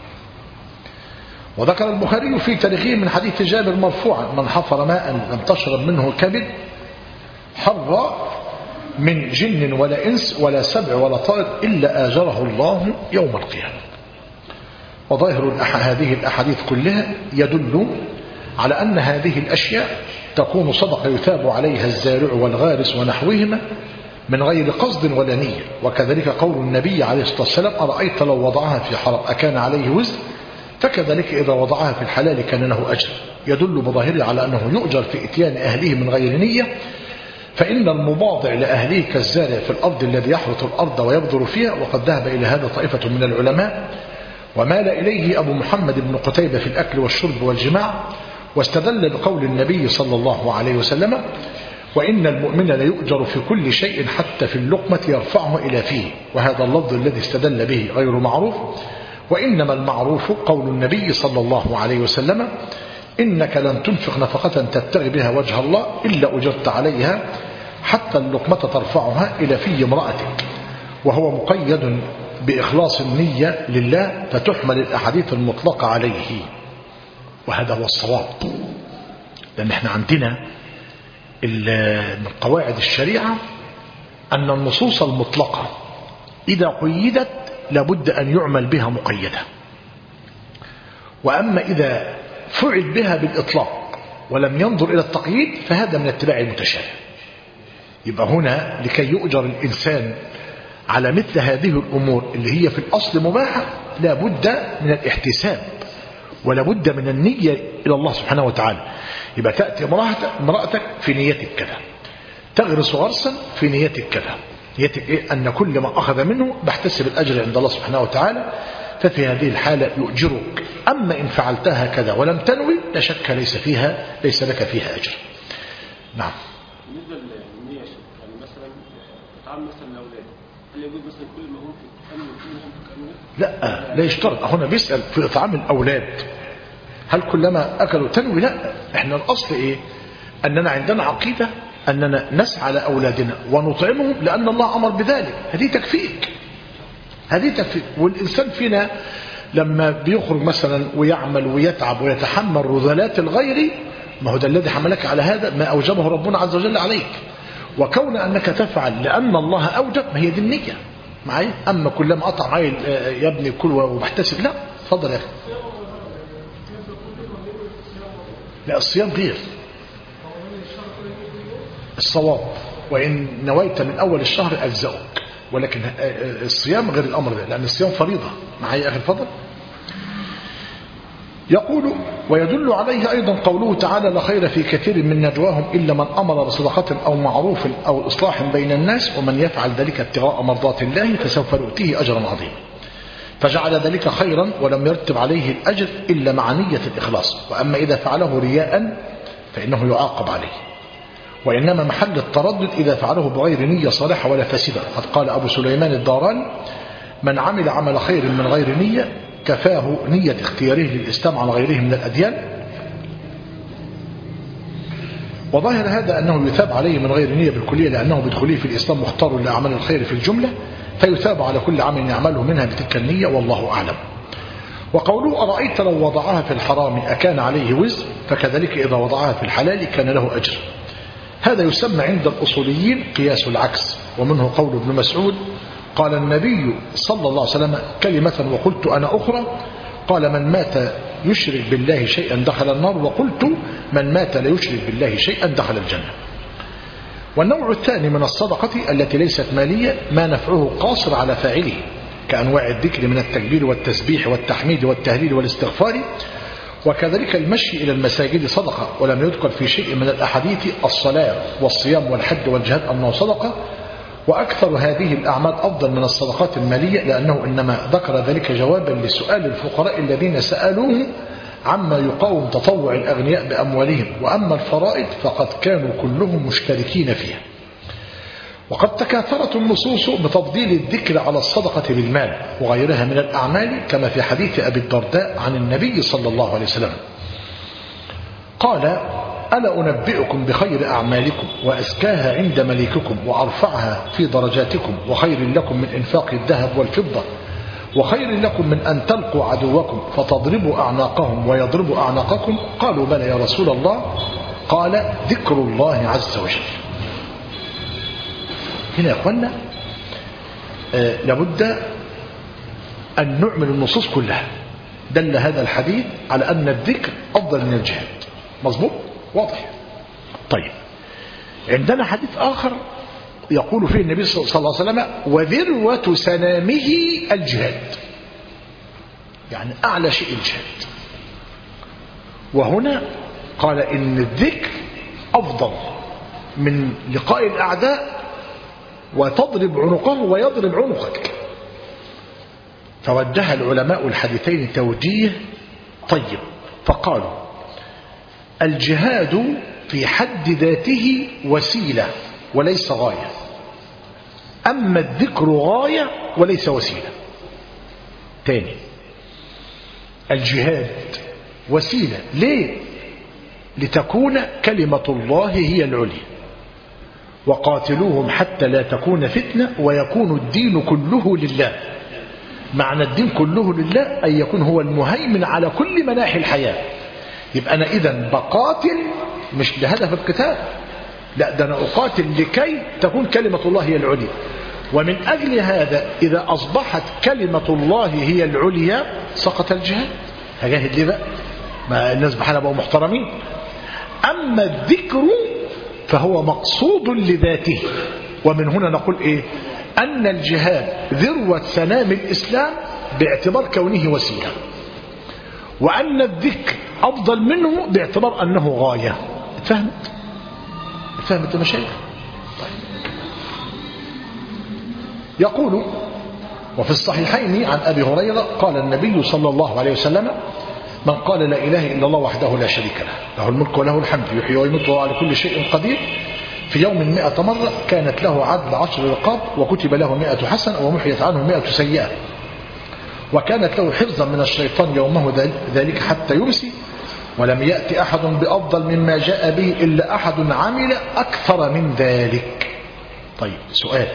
وذكر البخاري في تاريخه من حديث جابر مرفوعا من حفر ماء لم تشرب منه كبد حر من جن ولا إنس ولا سبع ولا طائر إلا آجره الله يوم القيامة. وظاهر هذه الأحاديث كلها يدل على أن هذه الأشياء تكون صدقة يثاب عليها الزارع والغارس ونحوهما من غير قصد ولا نية. وكذلك قول النبي عليه الصلاة والسلام أرأيت لو وضعها في حرام أكان عليه وزر فكذلك إذا وضعها في الحلال كان له أجر. يدل بظاهره على أنه يؤجر في إتيان أهله من غير نية، فإن المباضع لأهله كالزارع في الأرض الذي يحرث الأرض ويبذر فيها. وقد ذهب إلى هذا طائفة من العلماء ومال إليه أبو محمد بن قتيبة في الأكل والشرب والجماع، واستدل بقول النبي صلى الله عليه وسلم وإن المؤمن ليؤجر في كل شيء حتى في اللقمة يرفعه إلى فيه. وهذا اللفظ الذي استدل به غير معروف، وإنما المعروف قول النبي صلى الله عليه وسلم إنك لن تنفق نفقة تبتغي بها وجه الله إلا أجرت عليها حتى اللقمة ترفعها إلى في امرأتك. وهو مقيد بإخلاص النية لله فتحمل الأحاديث المطلقة عليه، وهذا هو الصواب. لأن احنا عندنا من قواعد الشريعة أن النصوص المطلقة إذا قيدت لابد أن يعمل بها مقيدة، وأما إذا فعل بها بالإطلاق ولم ينظر إلى التقييد فهذا من اتباع المتشابه. يبقى هنا لكي يؤجر الإنسان على مثل هذه الأمور اللي هي في الأصل مباحة لابد من الاحتساب ولابد من النية إلى الله سبحانه وتعالى. يبقى تأتي امرأتك في نيتك كذا، تغرس غرسا في نيتك كذا، نيتك إيه؟ أن كل ما أخذ منه بحتسب الأجر عند الله سبحانه وتعالى، ففي هذه الحالة يؤجرك. أما إن فعلتها كذا ولم تنوي لا شك ليس فيها ليس لك فيها أجر. نعم. بالنسبة للنية يعني مثلا طعام مثلا الأولاد هل يجوز مثلا كل ما هم في أنوي كلهم لا لا يشترط. هنا بيسأل في إطعام الأولاد هل كلما أكلوا تنوي؟ لا، احنا الأصل إيه؟ أننا عندنا عقيدة أننا نسعى لأولادنا ونطعمهم لأن الله أمر بذلك. هذه تكفيك، هذه تكفيك. والإنسان فينا لما بيخرج مثلا ويعمل ويتعب ويتحمل رذلات الغير، ما هو ده الذي حملك على هذا ما أوجبه ربنا عز وجل عليك. وكون أنك تفعل لأن الله أوجب ما هي دي النية معي. أما كلما أطع معي يا ابني كل وبحتسب، لا. تفضل يا أخي. لا، الصيام غير الصواب، وإن نويت من أول الشهر أجزأك، ولكن الصيام غير الأمر ده لأن الصيام فريضة. معي يا أخي الفضل. يقول ويدل عليه أيضا قوله تعالى لا خير في كثير من نجواهم إلا من أمر بصدقة أو معروف أو إصلاح بين الناس ومن يفعل ذلك ابتغاء مرضات الله فسوف نؤتيه أجرا عظيما. فجعل ذلك خيرا ولم يرتب عليه الأجر إلا مع نية الإخلاص. وأما إذا فعله رياء فإنه يعاقب عليه، وإنما محل التردد إذا فعله بغير نية صالحة ولا فاسدة. قد قال أبو سليمان الداراني من عمل عمل خير من غير نية كفاه نية اختياره للإسلام على غيره من الأديان. وظاهر هذا أنه يثاب عليه من غير نية بالكلية لأنه بدخوله في الإسلام مختار لأعمال الخير في الجملة، فيثاب على كل عمل يعمله منها بتلك النية والله أعلم. وقوله أرأيت لو وضعها في الحرام أكان عليه وزر فكذلك إذا وضعها في الحلال كان له أجر. هذا يسمى عند الأصوليين قياس العكس. ومنه قول ابن مسعود قال النبي صلى الله عليه وسلم كلمة وقلت أنا أخرى، قال من مات يشرك بالله شيئا دخل النار، وقلت من مات لا يشرك بالله شيئا دخل الجنة. والنوع الثاني من الصدقة التي ليست مالية ما نفعه قاصر على فاعله كأنواع الذكر من التكبير والتسبيح والتحميد والتهليل والاستغفار، وكذلك المشي إلى المساجد صدقة، ولم يذكر في شيء من الأحاديث الصلاة والصيام والحج والجهاد أنه صدقة. وأكثر هذه الأعمال أفضل من الصدقات المالية، لأنه إنما ذكر ذلك جوابا لسؤال الفقراء الذين سألوه عما يقاوم تطوع الأغنياء بأموالهم، وأما الفرائض فقد كانوا كلهم مشتركين فيها. وقد تكاثرت النصوص بتفضيل الذكر على الصدقة بالمال وغيرها من الأعمال، كما في حديث أبي الدرداء عن النبي صلى الله عليه وسلم قال: ألا أنبئكم بخير أعمالكم وأزكاها عند مليككم وأرفعها في درجاتكم، وخير لكم من إنفاق الذهب والفضة، وخير لكم من أن تلقوا عدوكم فتضربوا أعناقهم ويضربوا أعناقكم؟ قالوا: بلى يا رسول الله. قال: ذكر الله عز وجل. هنا يا أخوانا آه لابد أن نعمل النصوص كلها. دل هذا الحديث على أن الذكر أفضل من الجهاد. مظبوط؟ واضح. طيب، عندنا حديث آخر يقول فيه النبي صلى الله عليه وسلم: وذروة سنامه الجهاد، يعني أعلى شيء الجهاد. وهنا قال إن الذكر أفضل من لقاء الأعداء وتضرب عنقه ويضرب عنقك. فوجه العلماء الحديثين توجيه طيب، فقالوا: الجهاد في حد ذاته وسيلة وليس غاية، أما الذكر غاية وليس وسيلة. تاني، الجهاد وسيلة ليه؟ لتكون كلمة الله هي العليا، وقاتلوهم حتى لا تكون فتنة ويكون الدين كله لله. معنى الدين كله لله أن يكون هو المهيمن على كل مناحي الحياة. يبقى أنا إذن بقاتل مش لهدف القتال، لا، ده أنا أقاتل لكي تكون كلمة الله هي العليا. ومن أجل هذا إذا أصبحت كلمة الله هي العليا سقط الجهاد. هجاهد ليه بقى؟ ما الناس بحالها بقوا محترمين. أما الذكر فهو مقصود لذاته. ومن هنا نقول إيه؟ أن الجهاد ذروة سنام الإسلام باعتبار كونه وسيلة، وأن الذكر أفضل منه باعتبار أنه غاية. فهمت؟ فهمت المشايخ؟ طيب. يقول: وفي الصحيحين عن أبي هريرة قال النبي صلى الله عليه وسلم: من قال لا إله إلا الله وحده لا شريك له، له الملك وله الحمد، يحيي ويميت وهو على كل شيء قدير، في يوم مئة مرة كانت له عدل عشر رقاب، وكتب له مئة حسنة، ومحيت عنه مئة سيئة، وكانت له حفظا من الشيطان يومه ذلك حتى يمسي، ولم يأتي أحد بأفضل مما جاء به إلا أحد عمل أكثر من ذلك. طيب، سؤال: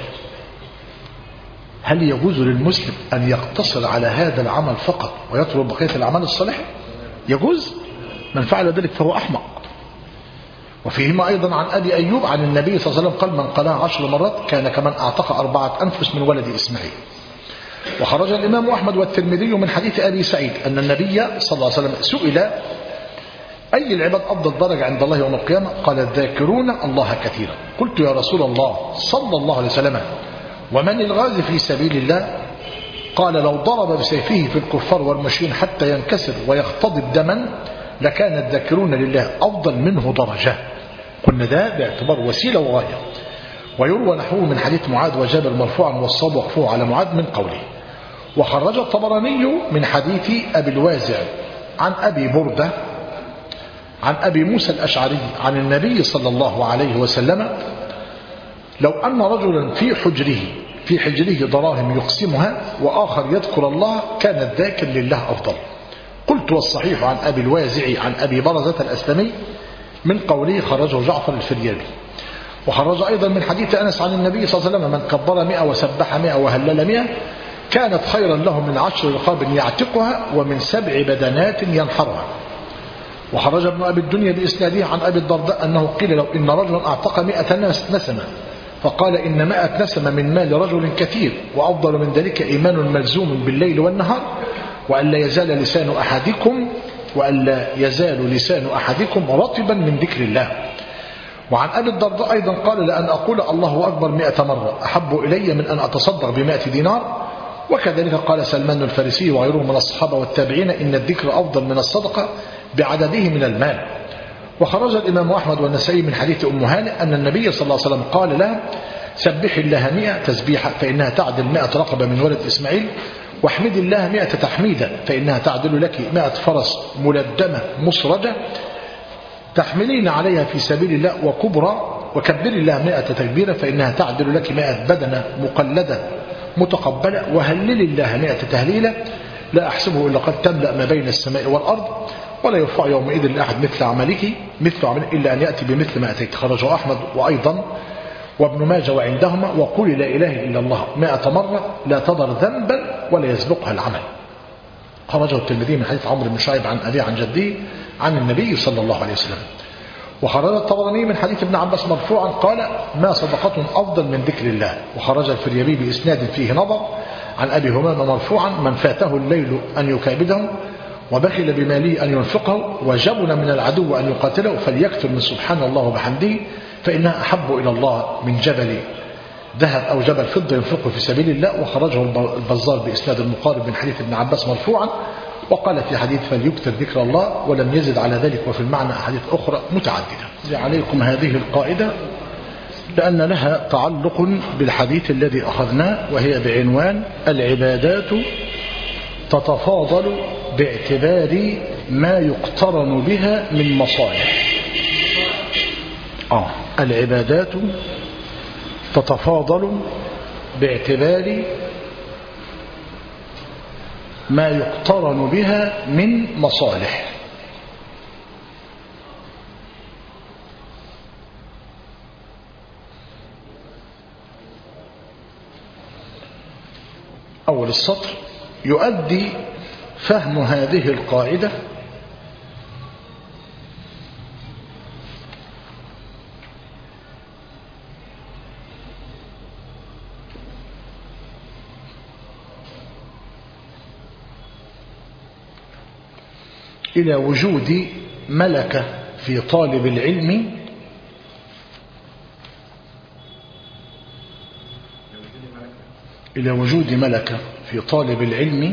هل يجوز للمسلم أن يقتصر على هذا العمل فقط ويطلب بقية الأعمال الصالحة؟ يجوز. من فعل ذلك فهو أحمق. وفيهما أيضا عن أبي أيوب عن النبي صلى الله عليه وسلم قال: من قالها عشر مرات كان كمن أعتق أربعة أنفس من ولد إسماعيل. وخرج الإمام أحمد والترمذي من حديث أبي سعيد أن النبي صلى الله عليه وسلم سئل: أي العباد أفضل درجة عند الله يوم القيامة؟ قال: الذاكرون الله كثيرا. قلت: يا رسول الله صلى الله عليه وسلم، ومن الغازي في سبيل الله؟ قال: لو ضرب بسيفه في الكفار والمشركين حتى ينكسر ويختضب دما لكان الذاكرون لله أفضل منه درجة. قلنا ده باعتبار وسيلة وغاية. ويروى نحوه من حديث معاذ وجابر مرفوعا، والصواب وقفوه على معاذ من قوله. وخرج الطبراني من حديث أبي الوازع عن أبي بردة عن أبي موسى الأشعري عن النبي صلى الله عليه وسلم: لو أن رجلا في حجره في حجره دراهم يقسمها وآخر يذكر الله كان الذاكر لله أفضل. قلت: والصحيح عن أبي الوازع عن أبي برزة الأسلمي من قوله خرجه جعفر الفريابي. وخرج أيضا من حديث أنس عن النبي صلى الله عليه وسلم: من كبر مئة وسبح مئة وهلل مئة كانت خيرا له من عشر رقاب يعتقها ومن سبع بدنات ينحرها. وخرج ابن أبي الدنيا بإسناده عن أبي الدرداء أنه قيل: لو إن رجلا أعتق مئة نسمة، فقال: إن مئة نسمة من مال رجل كثير، وأفضل من ذلك إيمان ملزوم بالليل والنهار، وأن لا يزال لسان أحدكم وأن لا يزال لسان أحدكم رطبا من ذكر الله. وعن أبي الدرداء أيضا قال: لأن أقول الله أكبر مئة مرة أحب إلي من أن أتصدق بمئة دينار. وكذلك قال سلمان الفارسي وغيره من الصحابة والتابعين: إن الذكر أفضل من الصدقة، بعدده من المال. وخرج الإمام أحمد والنسائي من حديث أم هانئ أن النبي صلى الله عليه وسلم قال لها سبح الله مئة تسبيحة فإنها تعدل مئة رقبة من ولد إسماعيل، واحمد الله مئة تحميدة فإنها تعدل لك مئة فرس ملدمة مصرجة تحملين عليها في سبيل الله وكبرى، وكبر الله مئة تكبيرة فإنها تعدل لك مئة بدنة مقلدة متقبلة، وهلل الله مئة تهليلة لا أحسبه إلا قد تملأ ما بين السماء والأرض، ولا يرفع يومئذ لأحد مثل عملك مثل عمل إلا أن يأتي بمثل ما أتيت. خرجه أحمد وأيضا وابن ماجه وعندهما. وقل لا إله إلا الله مئة مرة لا تضر ذنبا ولا يسبقها العمل. خرجه الترمذي من حديث عمرو بن شعيب عن أبيه عن جده عن النبي صلى الله عليه وسلم. وخرج الطبراني من حديث ابن عباس مرفوعا قال ما صدقة أفضل من ذكر الله. وخرج الفريابي بإسناد فيه نظر عن أبي همامة مرفوعا من فاته الليل أن يكابده وبخل بماله أن ينفقه وجبن من العدو أن يقاتله فليكثر من سبحان الله وبحمده فإنها أحب إلى الله من جبل ذهب أو جبل فضة ينفقه في سبيل الله. وخرجه البزار بإسناد المقارب من حديث ابن عباس مرفوعا وقال في حديث فليكثر ذكر الله ولم يزد على ذلك. وفي المعنى أحاديث أخرى متعددة. عليكم هذه القاعدة لأن لها تعلق بالحديث الذي أخذناه وهي بعنوان العبادات تتفاضل باعتبار ما يقترن بها من مصالح. آه العبادات تتفاضل باعتبار ما يقترن بها من مصالح. أول السطر يؤدي فهم هذه القاعدة إلى وجود ملكة في طالب العلم إلى وجود ملكة في طالب العلم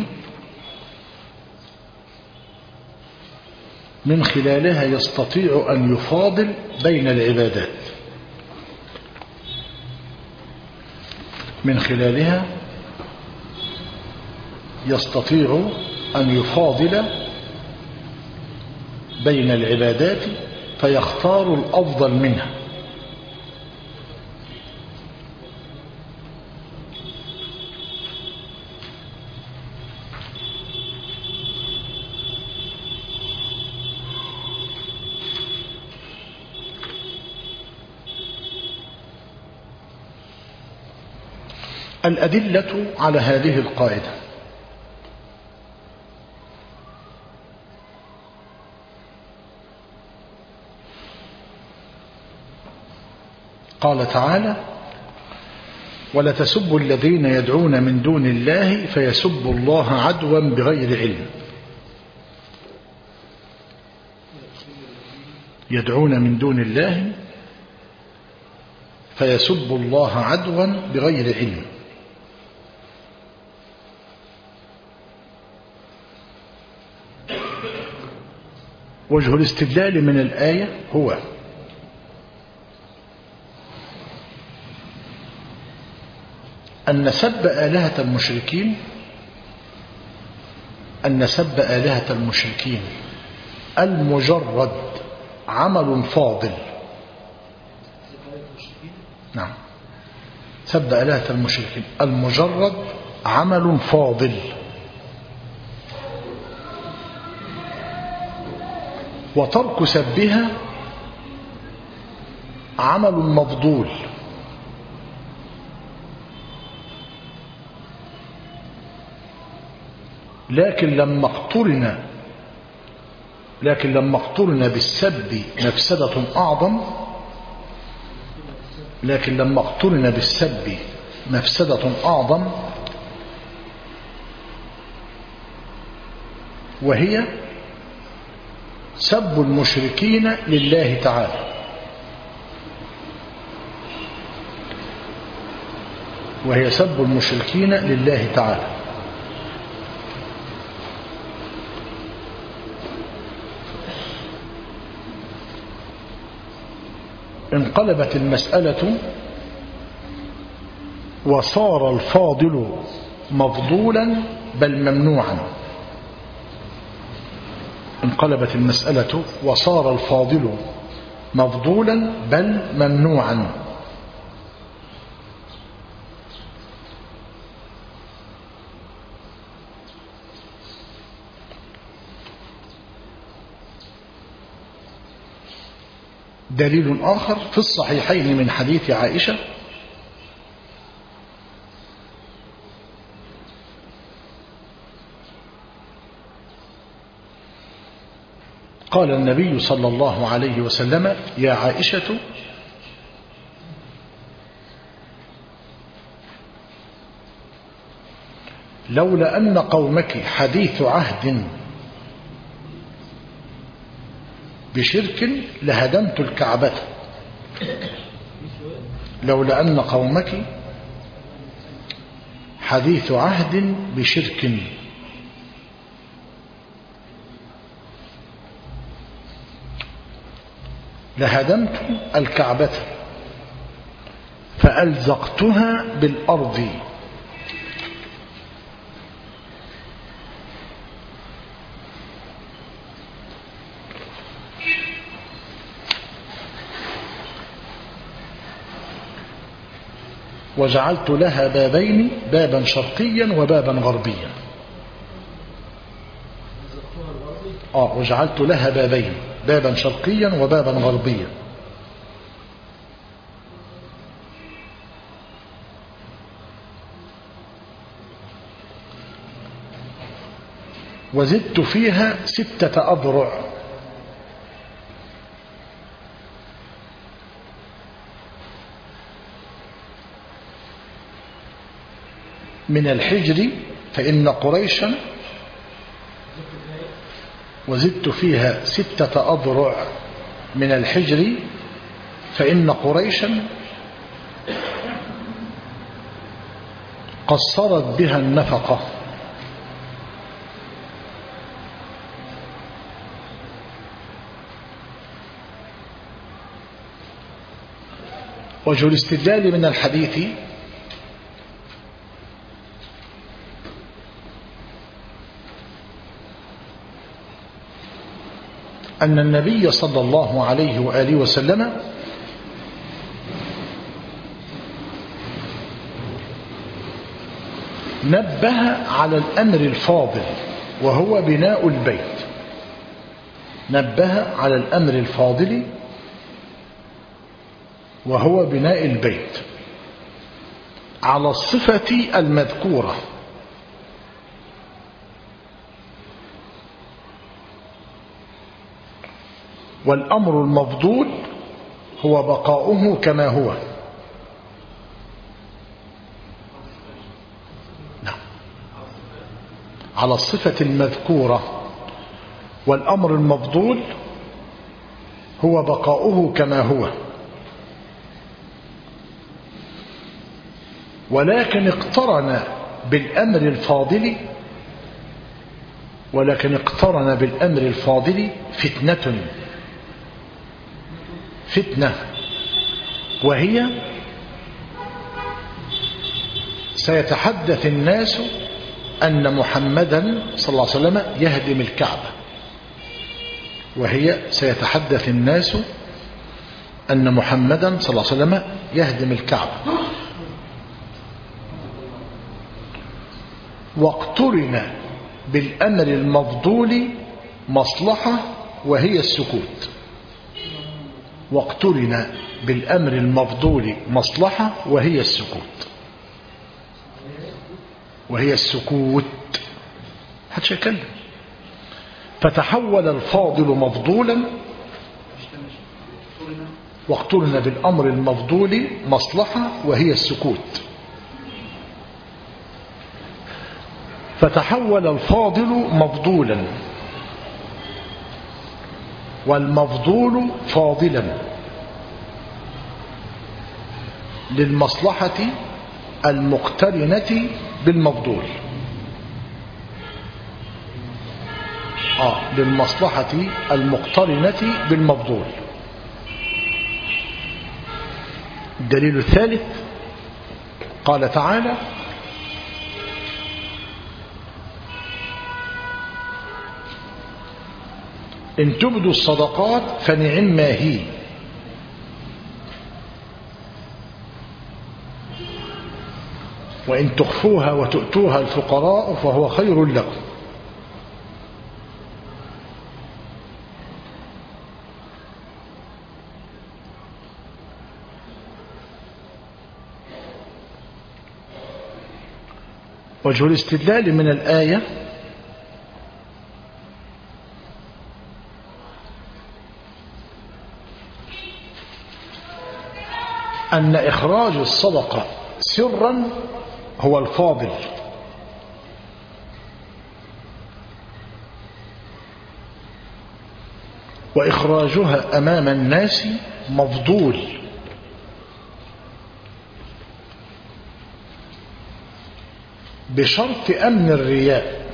من خلالها يستطيع أن يفاضل بين العبادات. من خلالها يستطيع أن يفاضل بين العبادات فيختار الأفضل منها. الأدلة على هذه القاعدة قال تعالى ولا تسبوا الذين يدعون من دون الله فيسبوا الله عدوا بغير علم. يدعون من دون الله فيسبوا الله عدوا بغير علم. وجه الاستدلال من الآية هو أن سب آلهة المشركين أن سب آلهة المشركين المجرد عمل فاضل. نعم سب آلهة المشركين المجرد عمل فاضل وترك سبها عمل مفضول. لكن لما اقترن لكن لما اقترن بالسب مفسدة أعظم لكن لما اقترن بالسب مفسدة أعظم وهي سب المشركين لله تعالى. وهي سب المشركين لله تعالى انقلبت المسألة وصار الفاضل مفضولا بل ممنوعا. انقلبت المسألة وصار الفاضل مفضولا بل ممنوعا. دليل آخر في الصحيحين من حديث عائشة قال النبي صلى الله عليه وسلم: يا عائشة لولا أن قومك حديث عهد بشرك لهدمت الكعبة. لولا أن قومك حديث عهد بشرك لهدمت الكعبة فألزقتها بالأرض. وجعلت لها بابين، بابا شرقيا وبابا غربيا. آه وجعلت لها بابين، بابا شرقيا وبابا غربيا. وزدت فيها ستة أذرع. من الحجر فإن قريشا وزدت فيها ستة أذرع من الحجر فإن قريشا قصرت بها النفقة. وجه الاستدلال من الحديث أن النبي صلى الله عليه وآله وسلم نبه على الأمر الفاضل وهو بناء البيت. نبه على الأمر الفاضل وهو بناء البيت على الصفة المذكورة. والأمر المفضول هو بقاؤه كما هو. نعم. على الصفة المذكورة. والأمر المفضول هو بقاؤه كما هو. ولكن اقترن بالأمر الفاضل ولكن اقترن بالأمر الفاضل فتنة فتنة وهي سيتحدث الناس أن محمدا صلى الله عليه وسلم يهدم الكعبة. وهي سيتحدث الناس أن محمدا صلى الله عليه وسلم يهدم الكعبة. واقترن بالأمر المفضول مصلحة وهي السكوت. واقترن بالأمر المفضول مصلحة وهي السكوت. وهي السكوت محدش يتكلم. فتحول الفاضل مفضولا واقترن بالأمر المفضول مصلحة وهي السكوت. فتحول الفاضل مفضولا والمفضول فاضلا للمصلحة المقترنة بالمفضول. آه للمصلحة المقترنة بالمفضول. الدليل الثالث قال تعالى: إن تبدوا الصدقات فنعما هي وإن تخفوها وتؤتوها الفقراء فهو خير لكم. وجه الاستدلال من الآية أن إخراج الصدقة سرا هو الفاضل، وإخراجها أمام الناس مفضول، بشرط أمن الرياء.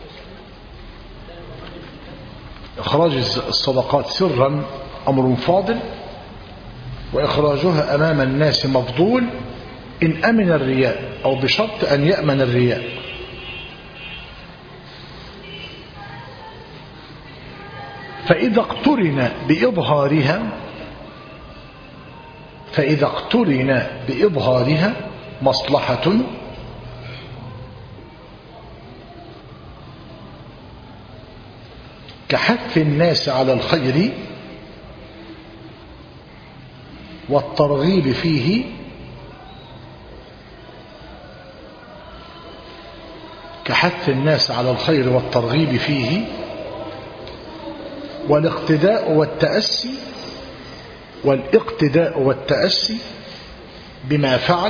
إخراج الصدقات سرا أمر فاضل، وإخراجها أمام الناس مفضول إن أمن الرياء أو بشرط أن يأمن الرياء. فإذا اقترن بإظهارها فإذا اقترن بإظهارها مصلحة كحث الناس على الخير والترغيب فيه كحث الناس على الخير والترغيب فيه والاقتداء والتأسي والاقتداء والتأسي بما فعل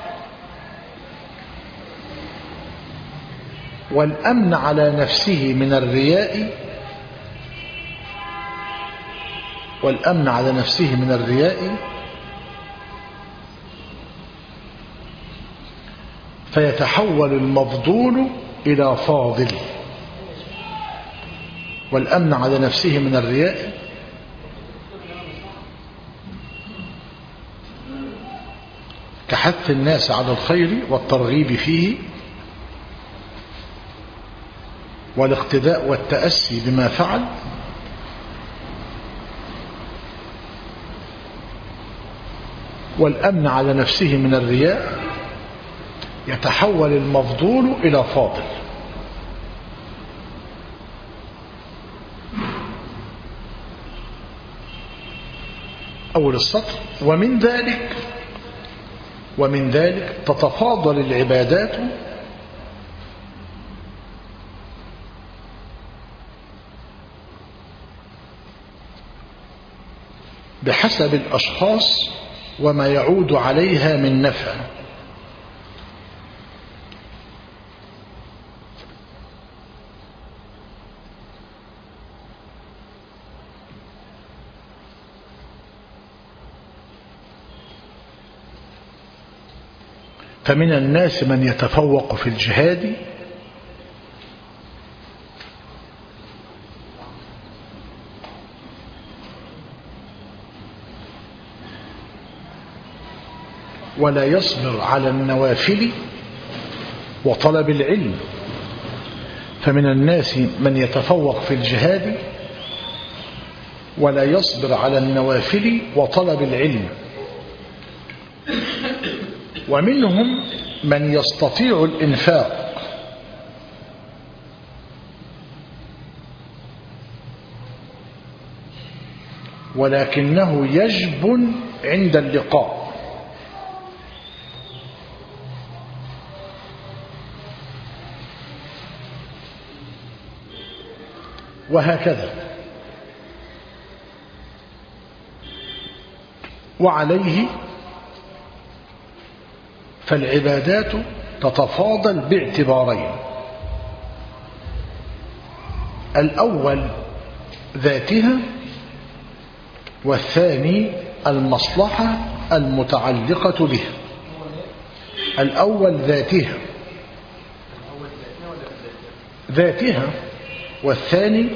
والأمن على نفسه من الرياء والأمن على نفسه من الرياء فيتحول المفضول إلى فاضل. والأمن على نفسه من الرياء كحث الناس على الخير والترغيب فيه والاقتداء والتأسي بما فعل والأمن على نفسه من الرياء يتحول المفضول إلى فاضل. أول السطر: ومن ذلك ومن ذلك تتفاضل العبادات بحسب الأشخاص وما يعود عليها من نفع. فمن الناس من يتفوق في الجهاد ولا يصبر على النوافل وطلب العلم. فمن الناس من يتفوق في الجهاد ولا يصبر على النوافل وطلب العلم. ومنهم من يستطيع الإنفاق ولكنه يجبن عند اللقاء. وهكذا. وعليه فالعبادات تتفاضل باعتبارين: الأول ذاتها، والثاني المصلحة المتعلقة بها. الأول ذاتها ذاتها والثاني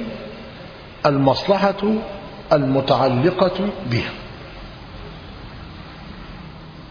المصلحة المتعلقة بها.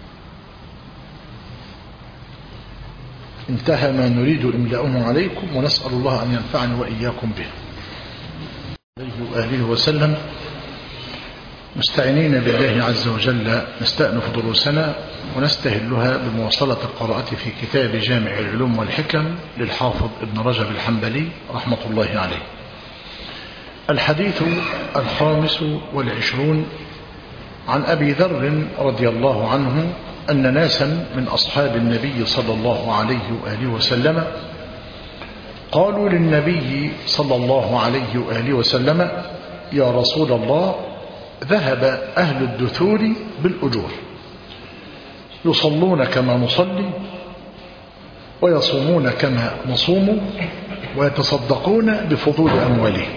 انتهى ما نريد إملاؤه عليكم، ونسأل الله أن ينفعني وإياكم به عليه وآله وسلم. مستعينين بالله عز وجل نستأنف دروسنا ونستهلها بمواصلة القراءة في كتاب جامع العلوم والحكم للحافظ ابن رجب الحنبلي رحمة الله عليه. الحديث الخامس والعشرون عن أبي ذر رضي الله عنه أن ناسا من أصحاب النبي صلى الله عليه وآله وسلم قالوا للنبي صلى الله عليه وآله وسلم: يا رسول الله، ذهب أهل الدثور بالأجور، يصلون كما نصلي ويصومون كما نصوم ويتصدقون بفضول أموالهم.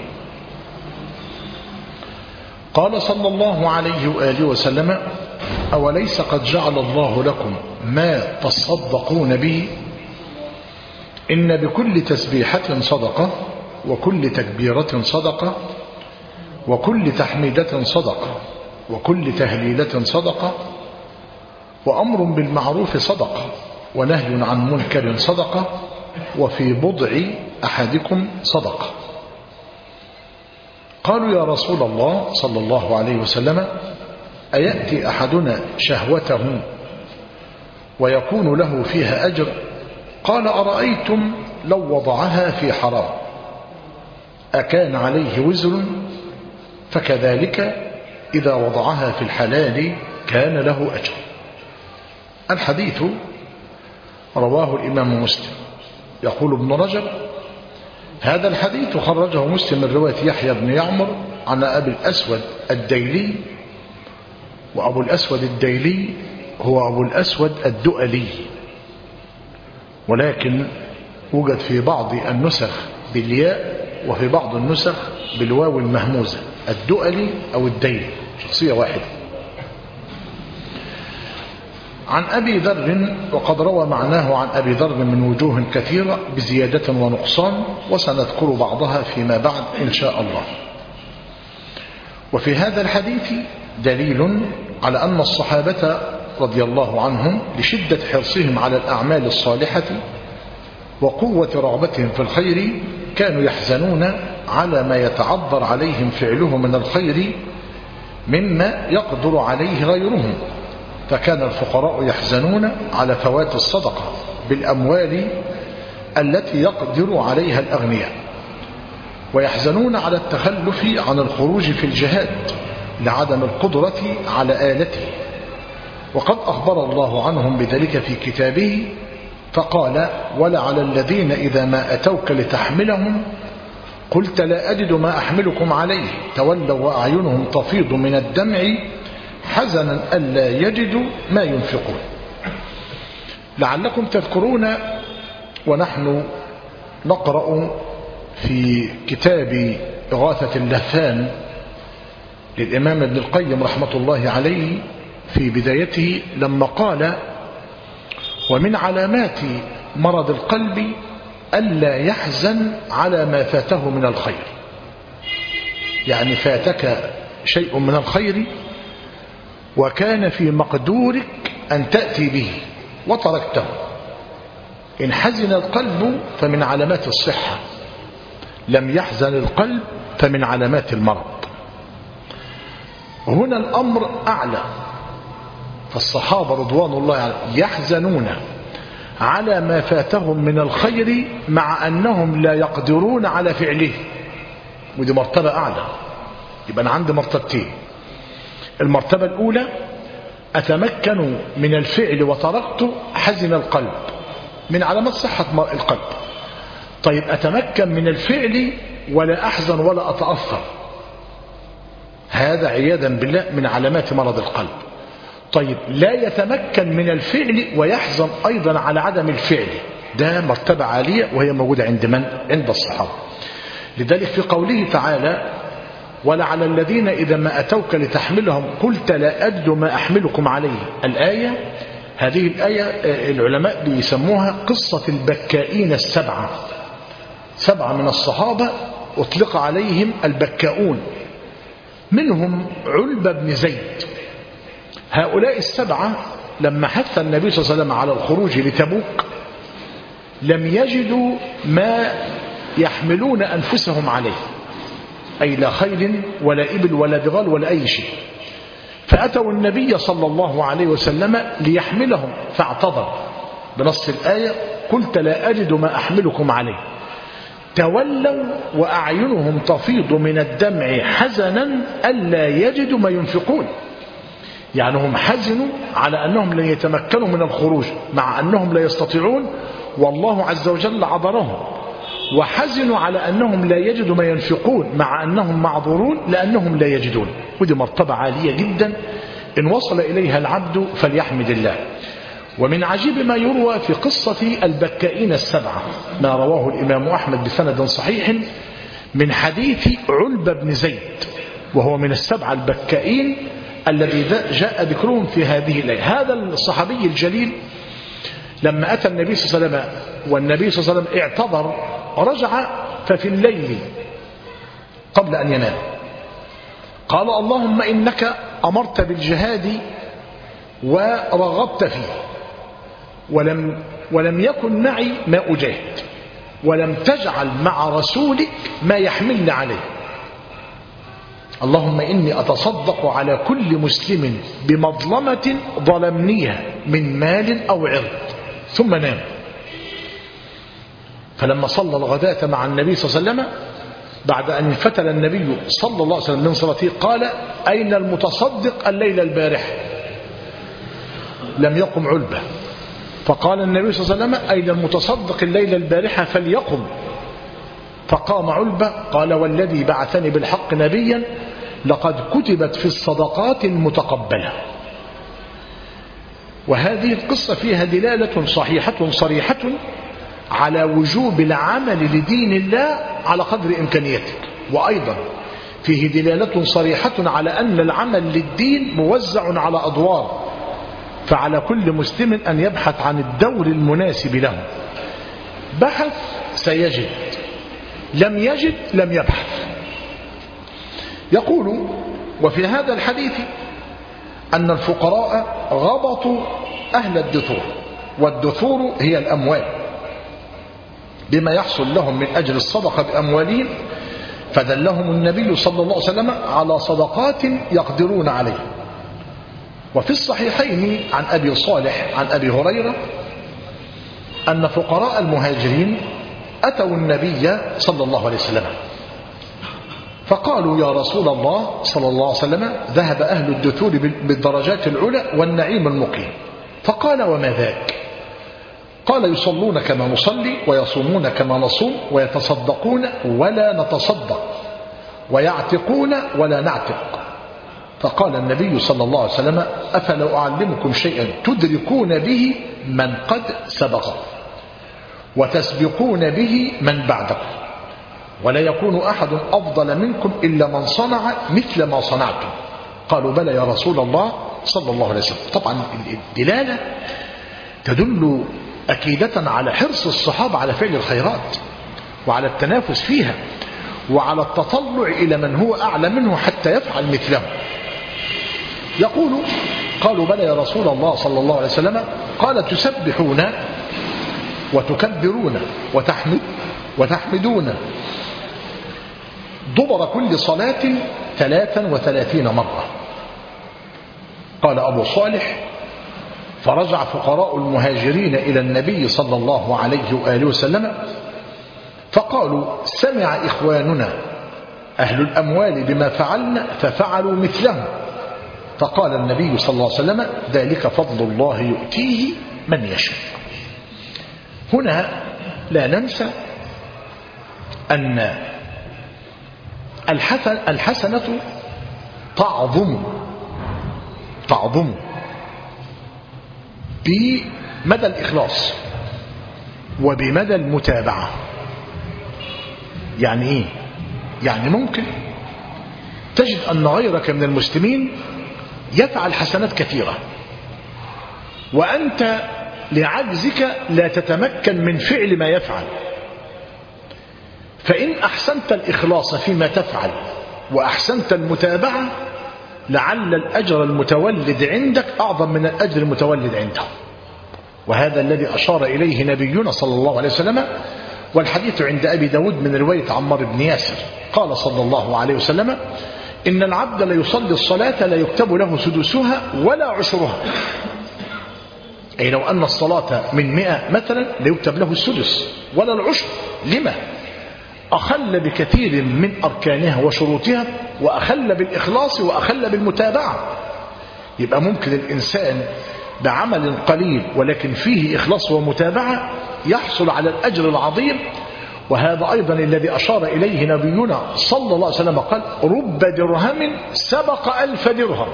قال صلى الله عليه وآله وسلم: أوليس قد جعل الله لكم ما تصدقون به؟ إن بكل تسبيحة صدقة، وكل تكبيرة صدقة، وكل تحميدة صدقة، وكل تهليلة صدقة، وأمر بالمعروف صدقة، ونهي عن منكر صدقة، وفي بضع أحدكم صدقة. قالوا: يا رسول الله صلى الله عليه وسلم، أيأتي أحدنا شهوته ويكون له فيها أجر؟ قال: أرأيتم لو وضعها في حرام أكان عليه وزر؟ فكذلك إذا وضعها في الحلال كان له أجر. الحديث رواه الإمام مسلم. يقول ابن رجب: هذا الحديث خرجه مسلم من رواية يحيى بن يعمر عن أبي الأسود الديلي، وأبو الأسود الديلي هو أبو الأسود الدؤلي، ولكن وجد في بعض النسخ بالياء وفي بعض النسخ بالواو المهموزة، الدؤلي أو الديلي، شخصية واحدة. عن أبي ذر، وقد روى معناه عن أبي ذر من وجوه كثيرة بزيادة ونقصان، وسنذكر بعضها فيما بعد إن شاء الله. وفي هذا الحديث دليل على أن الصحابة رضي الله عنهم لشدة حرصهم على الأعمال الصالحة وقوة رغبتهم في الخير كانوا يحزنون على ما يتعذر عليهم فعله من الخير مما يقدر عليه غيرهم، فكان الفقراء يحزنون على فوات الصدقة بالأموال التي يقدر عليها الأغنياء، ويحزنون على التخلف عن الخروج في الجهاد لعدم القدرة على آلته، وقد أخبر الله عنهم بذلك في كتابه فقال: ولعلى الذين إذا ما أتوك لتحملهم قلت لا أجد ما أحملكم عليه تولوا وأعينهم تفيض من الدمع حزنا ألا يجدوا ما ينفقون. لعلكم تذكرون ونحن نقرأ في كتاب إغاثة اللهفان للإمام ابن القيم رحمة الله عليه في بدايته لما قال: ومن علامات مرض القلب ألا يحزن على ما فاته من الخير. يعني فاتك شيء من الخير وكان في مقدورك أن تأتي به وتركته، إن حزن القلب فمن علامات الصحة، لم يحزن القلب فمن علامات المرض. هنا الأمر أعلى، فالصحابة رضوان الله عليهم يحزنون على ما فاتهم من الخير مع أنهم لا يقدرون على فعله، ودي مرتبة أعلى. يبقى أنا عندي مرتبتين: المرتبة الأولى أتمكن من الفعل وتركته، حزن القلب، من علامات صحة القلب. طيب أتمكن من الفعل ولا أحزن ولا أتأثر، هذا عياذا بالله من علامات مرض القلب. طيب لا يتمكن من الفعل ويحزن أيضا على عدم الفعل، ده مرتبة عالية وهي موجودة عند من؟ عند الصحابة. لذلك في قوله تعالى: ولعلى الذين إذا ما أتوك لتحملهم قلت لا أجد ما أحملكم عليه، الآية هذه الآية العلماء بيسموها قصة البكائين السبعة. سبعة من الصحابة أطلق عليهم البكاؤون، منهم علبة بن زيد. هؤلاء السبعة لما حث النبي صلى الله عليه وسلم على الخروج لتبوك لم يجدوا ما يحملون أنفسهم عليه، أي لا خيل ولا إبل ولا بغال ولا أي شيء، فأتوا النبي صلى الله عليه وسلم ليحملهم فاعتذر بنص الآية: قلت لا أجد ما أحملكم عليه. تولوا وأعينهم تفيض من الدمع حزنا ألا يجدوا ما ينفقون، يعني هم حزنوا على أنهم لن يتمكنوا من الخروج مع أنهم لا يستطيعون والله عز وجل عذرهم، وحزنوا على أنهم لا يجدوا ما ينفقون مع أنهم معذورون لأنهم لا يجدون. ودي مرتبة عالية جدا إن وصل إليها العبد فليحمد الله. ومن عجيب ما يروى في قصة البكائين السبعة ما رواه الإمام أحمد بسند صحيح من حديث علبة بن زيد، وهو من السبعة البكائين الذي جاء ذكرهم في هذه الآية. هذا الصحابي الجليل لما أتى النبي صلى الله عليه وسلم والنبي صلى الله عليه وسلم اعتذر رجع، ففي الليل قبل أن ينام قال: اللهم إنك أمرت بالجهاد ورغبت فيه، ولم, ولم يكن معي ما أجاهد، ولم تجعل مع رسولك ما يحملني عليه. اللهم إني أتصدق على كل مسلم بمظلمة ظلمنيها من مال أو عرض. ثم نام. فلما صلى الغداة مع النبي صلى الله عليه وسلم بعد أن انفتل النبي صلى الله عليه وسلم من صلاته قال: أين المتصدق الليلة البارحة؟ لم يقم علبة. فقال النبي صلى الله عليه وسلم: أين المتصدق الليلة البارحة فليقم. فقام علبة قال: والذي بعثني بالحق نبيا لقد كتبت في الصدقات المتقبلة. وهذه القصة فيها دلالة صحيحة صريحة على وجوب العمل لدين الله على قدر إمكانيتك، وأيضا فيه دلالة صريحة على أن العمل للدين موزع على أدوار، فعلى كل مسلم أن يبحث عن الدور المناسب له. بحث سيجد، لم يجد لم يبحث. يقول: وفي هذا الحديث أن الفقراء غبطوا أهل الدثور، والدثور هي الأموال، بما يحصل لهم من أجل الصدقة بأموالهم، فدلهم النبي صلى الله عليه وسلم على صدقات يقدرون عليه. وفي الصحيحين عن أبي صالح عن أبي هريرة أن فقراء المهاجرين أتوا النبي صلى الله عليه وسلم فقالوا: يا رسول الله صلى الله عليه وسلم ذهب أهل الدثور بالدرجات العلى والنعيم المقيم. فقال: وما ذاك؟ قال: يصلون كما نصلي، ويصومون كما نصوم، ويتصدقون ولا نتصدق، ويعتقون ولا نعتق. فقال النبي صلى الله عليه وسلم: أفلا أعلمكم شيئا تدركون به من قد سبق، وتسبقون به من بعدكم، ولا يكون أحد أفضل منكم إلا من صنع مثل ما صنعتم. قالوا: بلى يا رسول الله صلى الله عليه وسلم. طبعا الدلالة تدل أكيدة على حرص الصحابة على فعل الخيرات وعلى التنافس فيها وعلى التطلع إلى من هو أعلى منه حتى يفعل مثله. يقول: قالوا: بلى يا رسول الله صلى الله عليه وسلم. قال: تسبحون وتكبرون وتحمد وتحمدون دبر كل صلاة ثلاثا وثلاثين مرة. قال أبو صالح: فرجع فقراء المهاجرين إلى النبي صلى الله عليه وآله وسلم فقالوا: سمع إخواننا أهل الأموال بما فعلنا ففعلوا مثله. فقال النبي صلى الله عليه وسلم: ذلك فضل الله يؤتيه من يشاء. هنا لا ننسى أن الحسن الحسنة تعظم تعظم بمدى الإخلاص وبمدى المتابعة. يعني إيه؟ يعني ممكن تجد أن غيرك من المسلمين يفعل حسنات كثيرة وأنت لعجزك لا تتمكن من فعل ما يفعل، فإن أحسنت الإخلاص فيما تفعل وأحسنت المتابعة لعل الأجر المتولد عندك أعظم من الأجر المتولد عنده. وهذا الذي أشار إليه نبينا صلى الله عليه وسلم، والحديث عند أبي داود من رواية عمار بن ياسر قال صلى الله عليه وسلم: إن العبد ليصلي الصلاة لا يكتب له سدسها ولا عشرها، أي لو أن الصلاة من مئة مثلا لا يكتب له السدس ولا العشر. لما؟ أخل بكثير من أركانها وشروطها، وأخل بالإخلاص وأخل بالمتابعة. يبقى ممكن الإنسان بعمل قليل ولكن فيه إخلاص ومتابعة يحصل على الأجر العظيم. وهذا أيضا الذي أشار إليه نبينا صلى الله عليه وسلم قال: رب درهم سبق ألف درهم.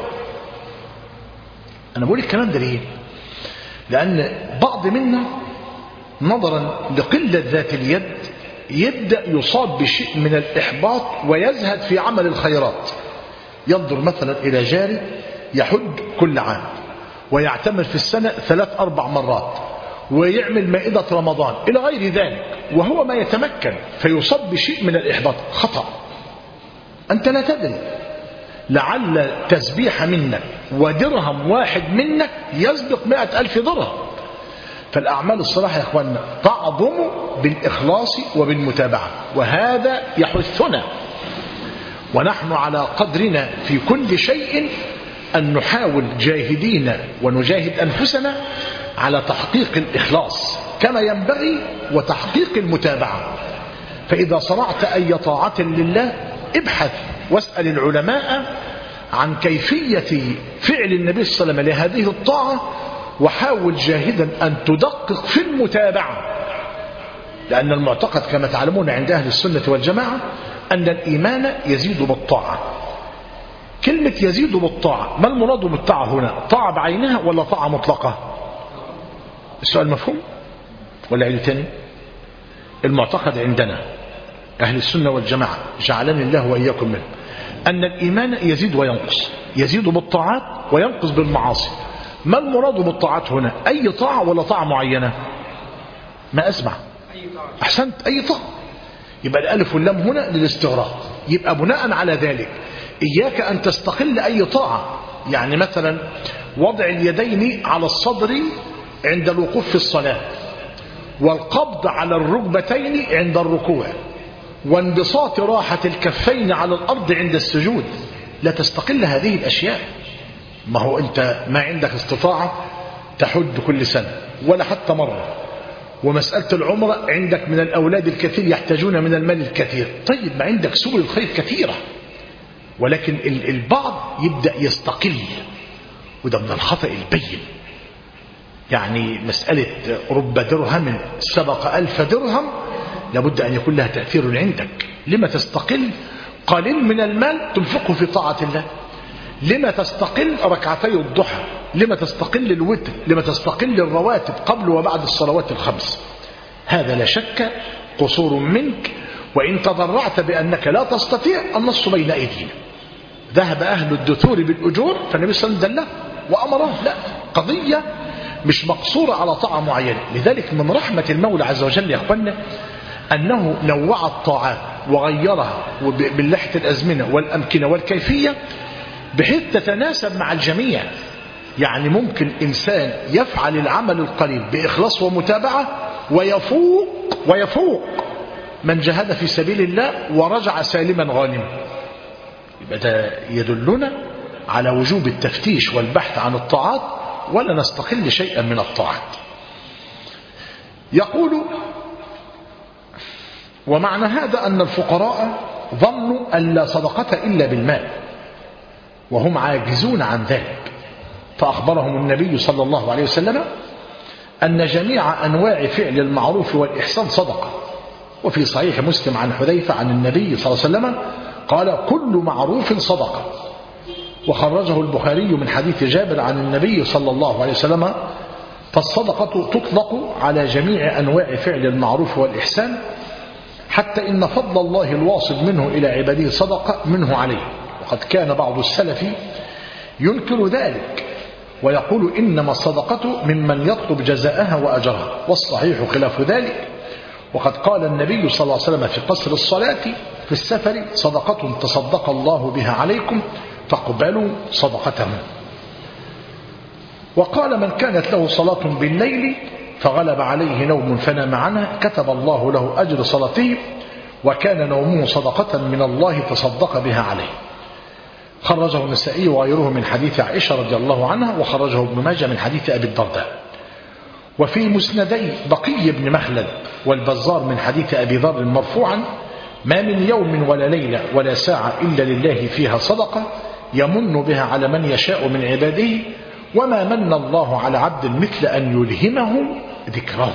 أنا بقول الكلام ده ليه؟ لأن بعض منا نظرا لقلة ذات اليد يبدأ يصاب بشيء من الإحباط ويزهد في عمل الخيرات. ينظر مثلا إلى جاري يحج كل عام ويعتمر في السنة ثلاث أربع مرات ويعمل مائدة رمضان إلى غير ذلك، وهو ما يتمكن، فيصاب بشيء من الإحباط. خطأ. أنت لا تدري، لعل تسبيح منك ودرهم واحد منك يسبق مائة ألف درهم. فالأعمال الصالحة يا أخواننا تعظم بالإخلاص وبالمتابعة، وهذا يحثنا ونحن على قدرنا في كل شيء أن نحاول جاهدين ونجاهد أنفسنا على تحقيق الإخلاص كما ينبغي وتحقيق المتابعة. فإذا صنعت أي طاعة لله ابحث واسأل العلماء عن كيفية فعل النبي صلى الله عليه وسلم لهذه الطاعة، وحاول جاهدا أن تدقق في المتابعة. لأن المعتقد كما تعلمون عند أهل السنة والجماعة أن الإيمان يزيد بالطاعة. كلمة يزيد بالطاعة، ما المراد بالطاعة هنا؟ طاعة بعينها ولا طاعة مطلقة؟ السؤال مفهوم ولا عيد تاني؟ المعتقد عندنا أهل السنة والجماعة جعلني الله وإياكم منه أن الإيمان يزيد وينقص، يزيد بالطاعات وينقص بالمعاصي. ما المراد بالطاعات هنا؟ أي طاعة ولا طاعة معينة؟ ما أسمع. أحسنت، أي طاعة. يبقى الألف واللام هنا للاستغراق. يبقى بناء على ذلك إياك أن تستقل أي طاعة. يعني مثلا وضع اليدين على الصدر عند الوقوف في الصلاة، والقبض على الركبتين عند الركوع، وانبساط راحة الكفين على الأرض عند السجود. لا تستقل هذه الأشياء. ما هو أنت ما عندك استطاعة تحج كل سنة ولا حتى مرة، ومسألة العمرة عندك من الأولاد الكثير يحتاجون من المال الكثير. طيب ما عندك سبل الخير كثيرة، ولكن البعض يبدأ يستقل، وده من الخطأ البين. يعني مسألة رب درهم سبق ألف درهم لابد أن يكون لها تأثير عندك. لما تستقل قليل من المال تنفقه في طاعة الله؟ لما تستقل ركعتي الضحى؟ لما تستقل الوتر؟ لما تستقل الرواتب قبل وبعد الصلوات الخمس؟ هذا لا شك قصور منك، وإن تضرعت بأنك لا تستطيع النص بين أيدينا. ذهب أهل الدثور بالأجور فالنبي صلى الله عليه وسلم دله وأمره. لا، قضية مش مقصورة على طاعة معينة. لذلك من رحمة المولى عز وجل يا أخوانا أنه نوع الطاعات وغيرها باللحة الأزمنة والأمكنة والكيفية بحيث تتناسب مع الجميع. يعني ممكن إنسان يفعل العمل القليل بإخلاص ومتابعة ويفوق ويفوق من جهد في سبيل الله ورجع سالما غانما. يبقى ده يدلنا على وجوب التفتيش والبحث عن الطاعات، ولا نستقل شيئا من الطاعات. يقول: ومعنى هذا أن الفقراء ظنوا أن لا صدقة إلا بالمال، وهم عاجزون عن ذلك. فأخبرهم النبي صلى الله عليه وسلم أن جميع أنواع فعل المعروف والإحسان صدقة. وفي صحيح مسلم عن حذيفة عن النبي صلى الله عليه وسلم قال: كل معروف صدقة. وخرجه البخاري من حديث جابر عن النبي صلى الله عليه وسلم: فالصدقة تطلق على جميع أنواع فعل المعروف والإحسان، حتى إن فضل الله الواصل منه إلى عباده صدقة منه عليه. وقد كان بعض السلف ينكر ذلك ويقول: إنما الصدقة ممن يطلب جزاءها وأجرها، والصحيح خلاف ذلك. وقد قال النبي صلى الله عليه وسلم في قصر الصلاة في السفر: صدقة تصدق الله بها عليكم فاقبلوا صدقته. وقال من كانت له صلاة بالليل فغلب عليه نوم فنام عنها كتب الله له أجر صلاته وكان نومه صدقة من الله تصدق بها عليه. خرجه النسائي وغيره من حديث عائشة رضي الله عنها، وخرجه ابن ماجه من حديث أبي الدرداء. وفي مسندي بقي بن مخلد والبزار من حديث أبي ذر مرفوعا: ما من يوم ولا ليلة ولا ساعة إلا لله فيها صدقة يمن بها على من يشاء من عباده، وما من الله على عبد مثل أن يلهمه ذكره.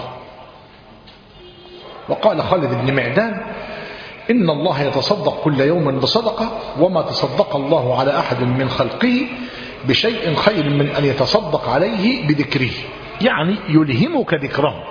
وقال خالد بن معدان: إن الله يتصدق كل يوم بصدقة، وما تصدق الله على أحد من خلقه بشيء خير من أن يتصدق عليه بذكره، يعني يلهمك ذكره.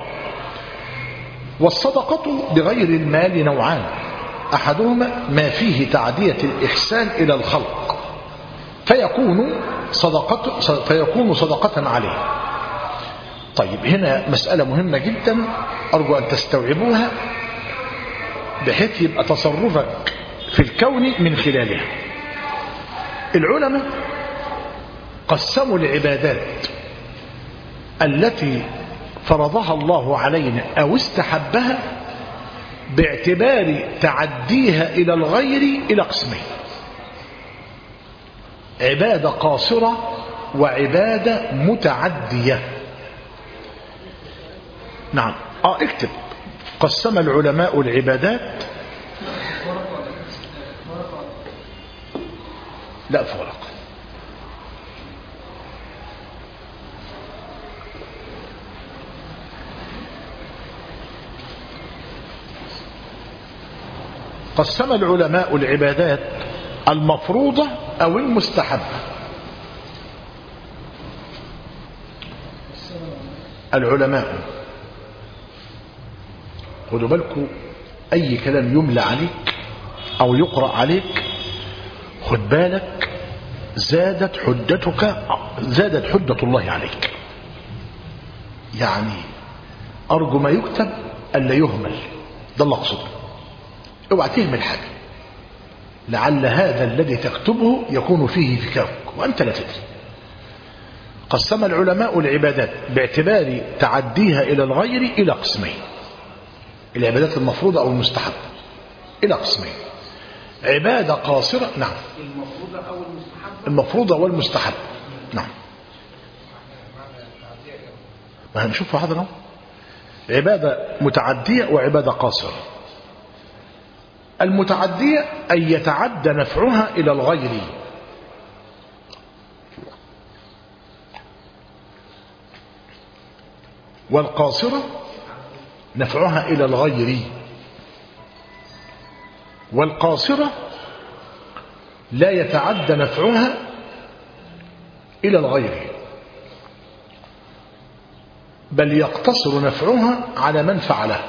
والصدقة بغير المال نوعان: أحدهما ما فيه تعدية الإحسان إلى الخلق فيكون صدقة, فيكون صدقة عليه. طيب هنا مسألة مهمة جدا أرجو أن تستوعبوها بحيث يبقى تصرفك في الكون من خلالها. العلماء قسموا العبادات التي فرضها الله علينا أو استحبها باعتبار تعديها إلى الغير إلى قسمين: عبادة قاصرة وعبادة متعدية. نعم آه اكتب: قسم العلماء العبادات لا في ورقة. قسم العلماء العبادات المفروضة أو المستحبة. العلماء خدوا بالكم، أي كلام يملى عليك أو يقرأ عليك خد بالك زادت حجتك، زادت حجة الله عليك. يعني أرجو ما يكتب ألا يهمل، ده اللي أقصده. اوعى تهمل حاجة لعل هذا الذي تكتبه يكون فيه فكاك وأنت لا تدري. قسم العلماء العبادات باعتبار تعديها إلى الغير إلى قسمين: العبادات المفروضة أو المستحبة إلى قسمين: عبادة قاصرة. نعم المفروضة أو المستحبة. المفروضة والمستحبة. نعم ما هنشوف هذا. عبادة متعدية وعبادة قاصرة. المتعدية أن يتعدى نفعها إلى الغير، والقاصرة نفعها إلى الغير. والقاصرة لا يتعدى نفعها إلى الغير، بل يقتصر نفعها على من فعلها.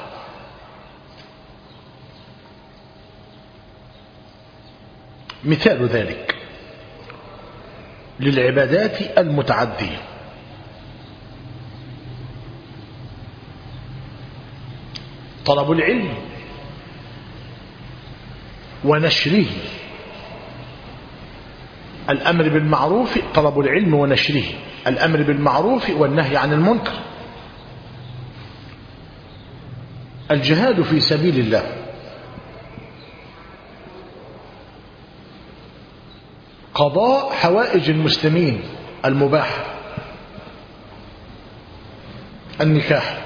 مثال ذلك للعبادات المتعدية: طلب العلم ونشره، الأمر بالمعروف، طلب العلم ونشره، الأمر بالمعروف والنهي عن المنكر، الجهاد في سبيل الله، قضاء حوائج المسلمين المباح، النكاح،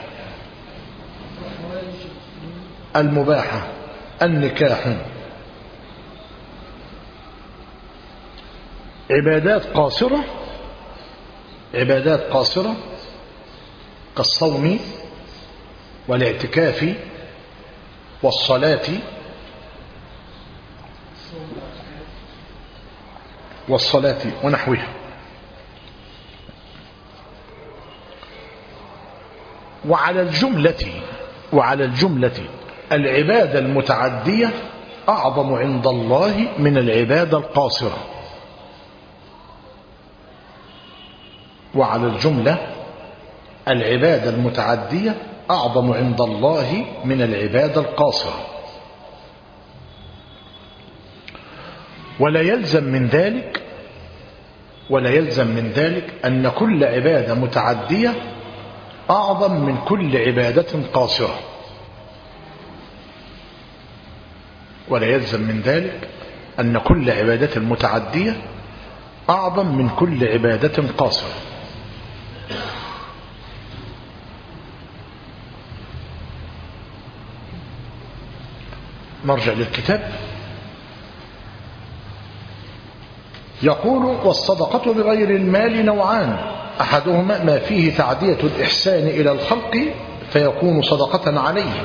المباحة، النكاح. عبادات قاصرة، عبادات قاصرة كالصوم والاعتكاف والصلاة والصلاة ونحوها. وعلى الجملة وعلى الجملة العبادة المتعدية أعظم عند الله من العبادة القاصرة. وعلى الجملة العبادة المتعدية أعظم عند الله من العبادة القاصرة. ولا يلزم من ذلك ولا يلزم من ذلك أن كل عبادة متعدية أعظم من كل عبادة قاصرة، ولا يلزم من ذلك أن كل عبادة متعدية أعظم من كل عبادة قاصرة. نرجع للكتاب. يقول: والصدقة بغير المال نوعان، أحدهما ما فيه تعدية الإحسان إلى الخلق فيكون صدقة عليهم،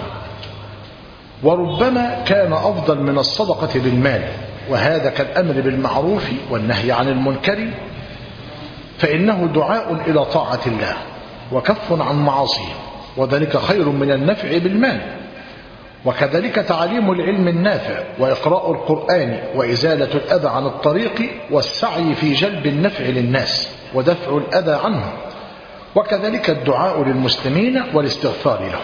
وربما كان أفضل من الصدقة بالمال، وهذا كالأمر بالمعروف والنهي عن المنكر، فإنه دعاء إلى طاعة الله وكف عن معاصيه، وذلك خير من النفع بالمال. وكذلك تعليم العلم النافع وإقراء القرآن وإزالة الأذى عن الطريق والسعي في جلب النفع للناس ودفع الأذى عنهم، وكذلك الدعاء للمسلمين والاستغفار لهم.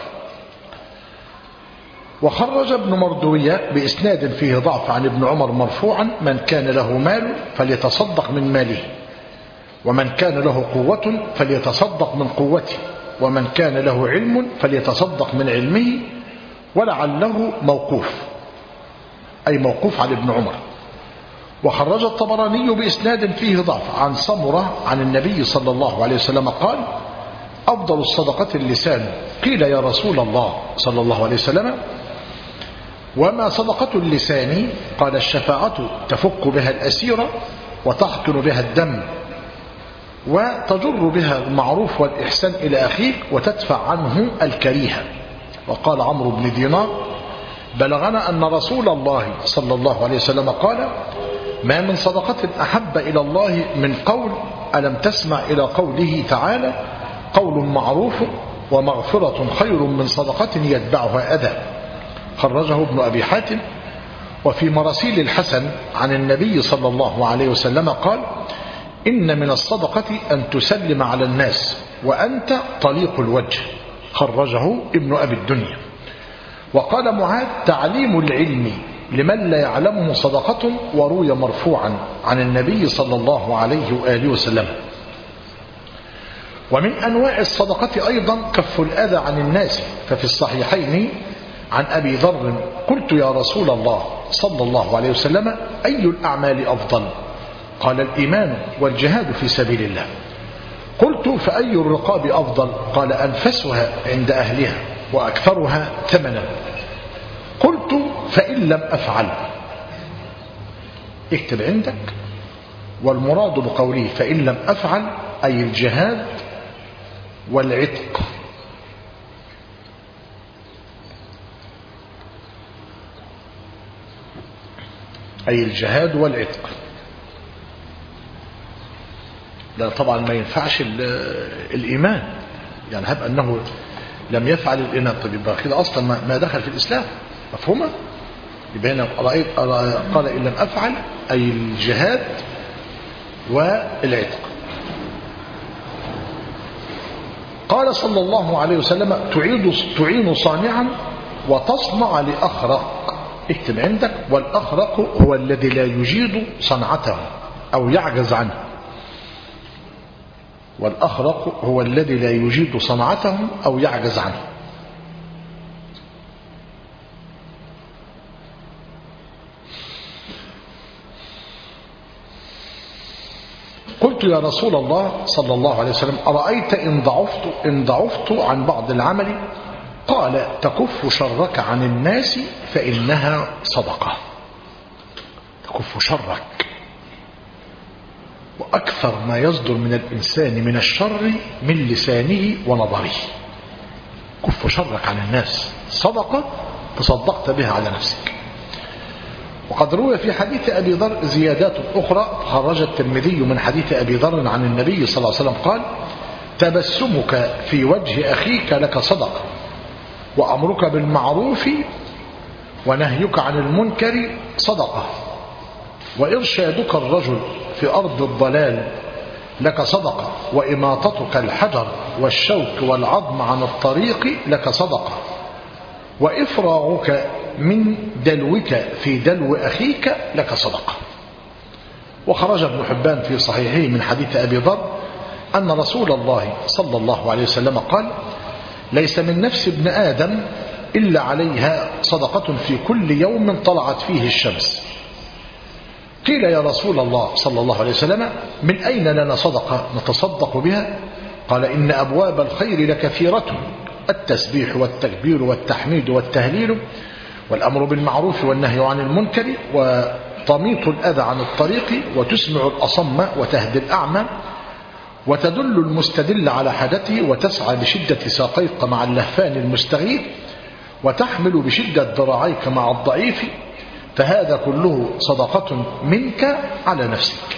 وخرج ابن مردوية بإسناد فيه ضعف عن ابن عمر مرفوعا: من كان له مال فليتصدق من ماله، ومن كان له قوة فليتصدق من قوته، ومن كان له علم فليتصدق من علمه، ولعله موقوف، أي موقوف على ابن عمر. وخرج الطبراني بإسناد فيه ضعف عن سمرة عن النبي صلى الله عليه وسلم قال: أفضل الصدقة اللسان. قيل: يا رسول الله صلى الله عليه وسلم وما صدقة اللسان؟ قال: الشفاعة تفك بها الأسيرة وتحقن بها الدم وتجر بها المعروف والإحسان إلى أخيك وتدفع عنه الكريهة. وقال عمرو بن دينار: بلغنا أن رسول الله صلى الله عليه وسلم قال: ما من صدقة أحب إلى الله من قول ألم تسمع إلى قوله تعالى: قول معروف ومغفرة خير من صدقة يتبعها أذى. خرجه ابن أبي حاتم. وفي مراسيل الحسن عن النبي صلى الله عليه وسلم قال: إن من الصدقة أن تسلم على الناس وأنت طليق الوجه. خرجه ابن أبي الدنيا. وقال معاذ: تعليم العلم لمن لا يعلمه صدقة. وروي مرفوعا عن النبي صلى الله عليه وآله وسلم. ومن أنواع الصدقة أيضا كف الأذى عن الناس، ففي الصحيحين عن أبي ذر: قلت يا رسول الله صلى الله عليه وسلم أي الأعمال أفضل؟ قال: الإيمان والجهاد في سبيل الله. قلت: فأي الرقاب أفضل؟ قال: أنفسها عند أهلها وأكثرها ثمنا. قلت: فإن لم أفعل؟ اكتب عندك. والمراد بقوله فإن لم أفعل أي الجهاد والعتق. أي الجهاد والعتق. لا طبعا ما ينفعش الإيمان، يعني هب أنه لم يفعل الإيمان، طب يبقى كده أصلا ما دخل في الإسلام. مفهومة؟ يبقى هنا رأيت قال إن لم أفعل أي الجهاد والعتق. قال صلى الله عليه وسلم: تعيد تعين صانعا وتصنع لأخرق. اكتب عندك. والأخرق هو الذي لا يجيد صنعته أو يعجز عنه. والأخرق هو الذي لا يجيد صنعته أو يعجز عنه. قلت يا رسول الله صلى الله عليه وسلم: أرأيت إن ضعفت, إن ضعفت عن بعض العمل؟ قال: تكف شرك عن الناس فإنها صدقة. تكف شرك. وأكثر ما يصدر من الإنسان من الشر من لسانه ونظره. كف شرك عن الناس صدقة تصدقت بها على نفسك. وقد روى في حديث أبي ذر زيادات أخرى. خرج الترمذي من حديث أبي ذر عن النبي صلى الله عليه وسلم قال: تبسمك في وجه أخيك لك صدقة، وأمرك بالمعروف ونهيك عن المنكر صدقة، وإرشادك الرجل في أرض الضلال لك صدقة، وإماطتك الحجر والشوك والعظم عن الطريق لك صدقة، وإفراغك من دلوك في دلو أخيك لك صدقة. وخرج ابن حبان في صحيحه من حديث أبي ذر أن رسول الله صلى الله عليه وسلم قال: ليس من نفس ابن آدم إلا عليها صدقة في كل يوم طلعت فيه الشمس. قيل: يا رسول الله صلى الله عليه وسلم، من أين لنا صدقة نتصدق بها؟ قال: إن أبواب الخير لكثيرة، التسبيح والتكبير والتحميد والتهليل والأمر بالمعروف والنهي عن المنكر وتميط الأذى عن الطريق وتسمع الأصم وتهدي الأعمى وتدل المستدل على حاجته وتسعى بشدة ساقيك مع اللهفان المستغيث وتحمل بشدة ذراعيك مع الضعيف، فهذا كله صدقة منك على نفسك.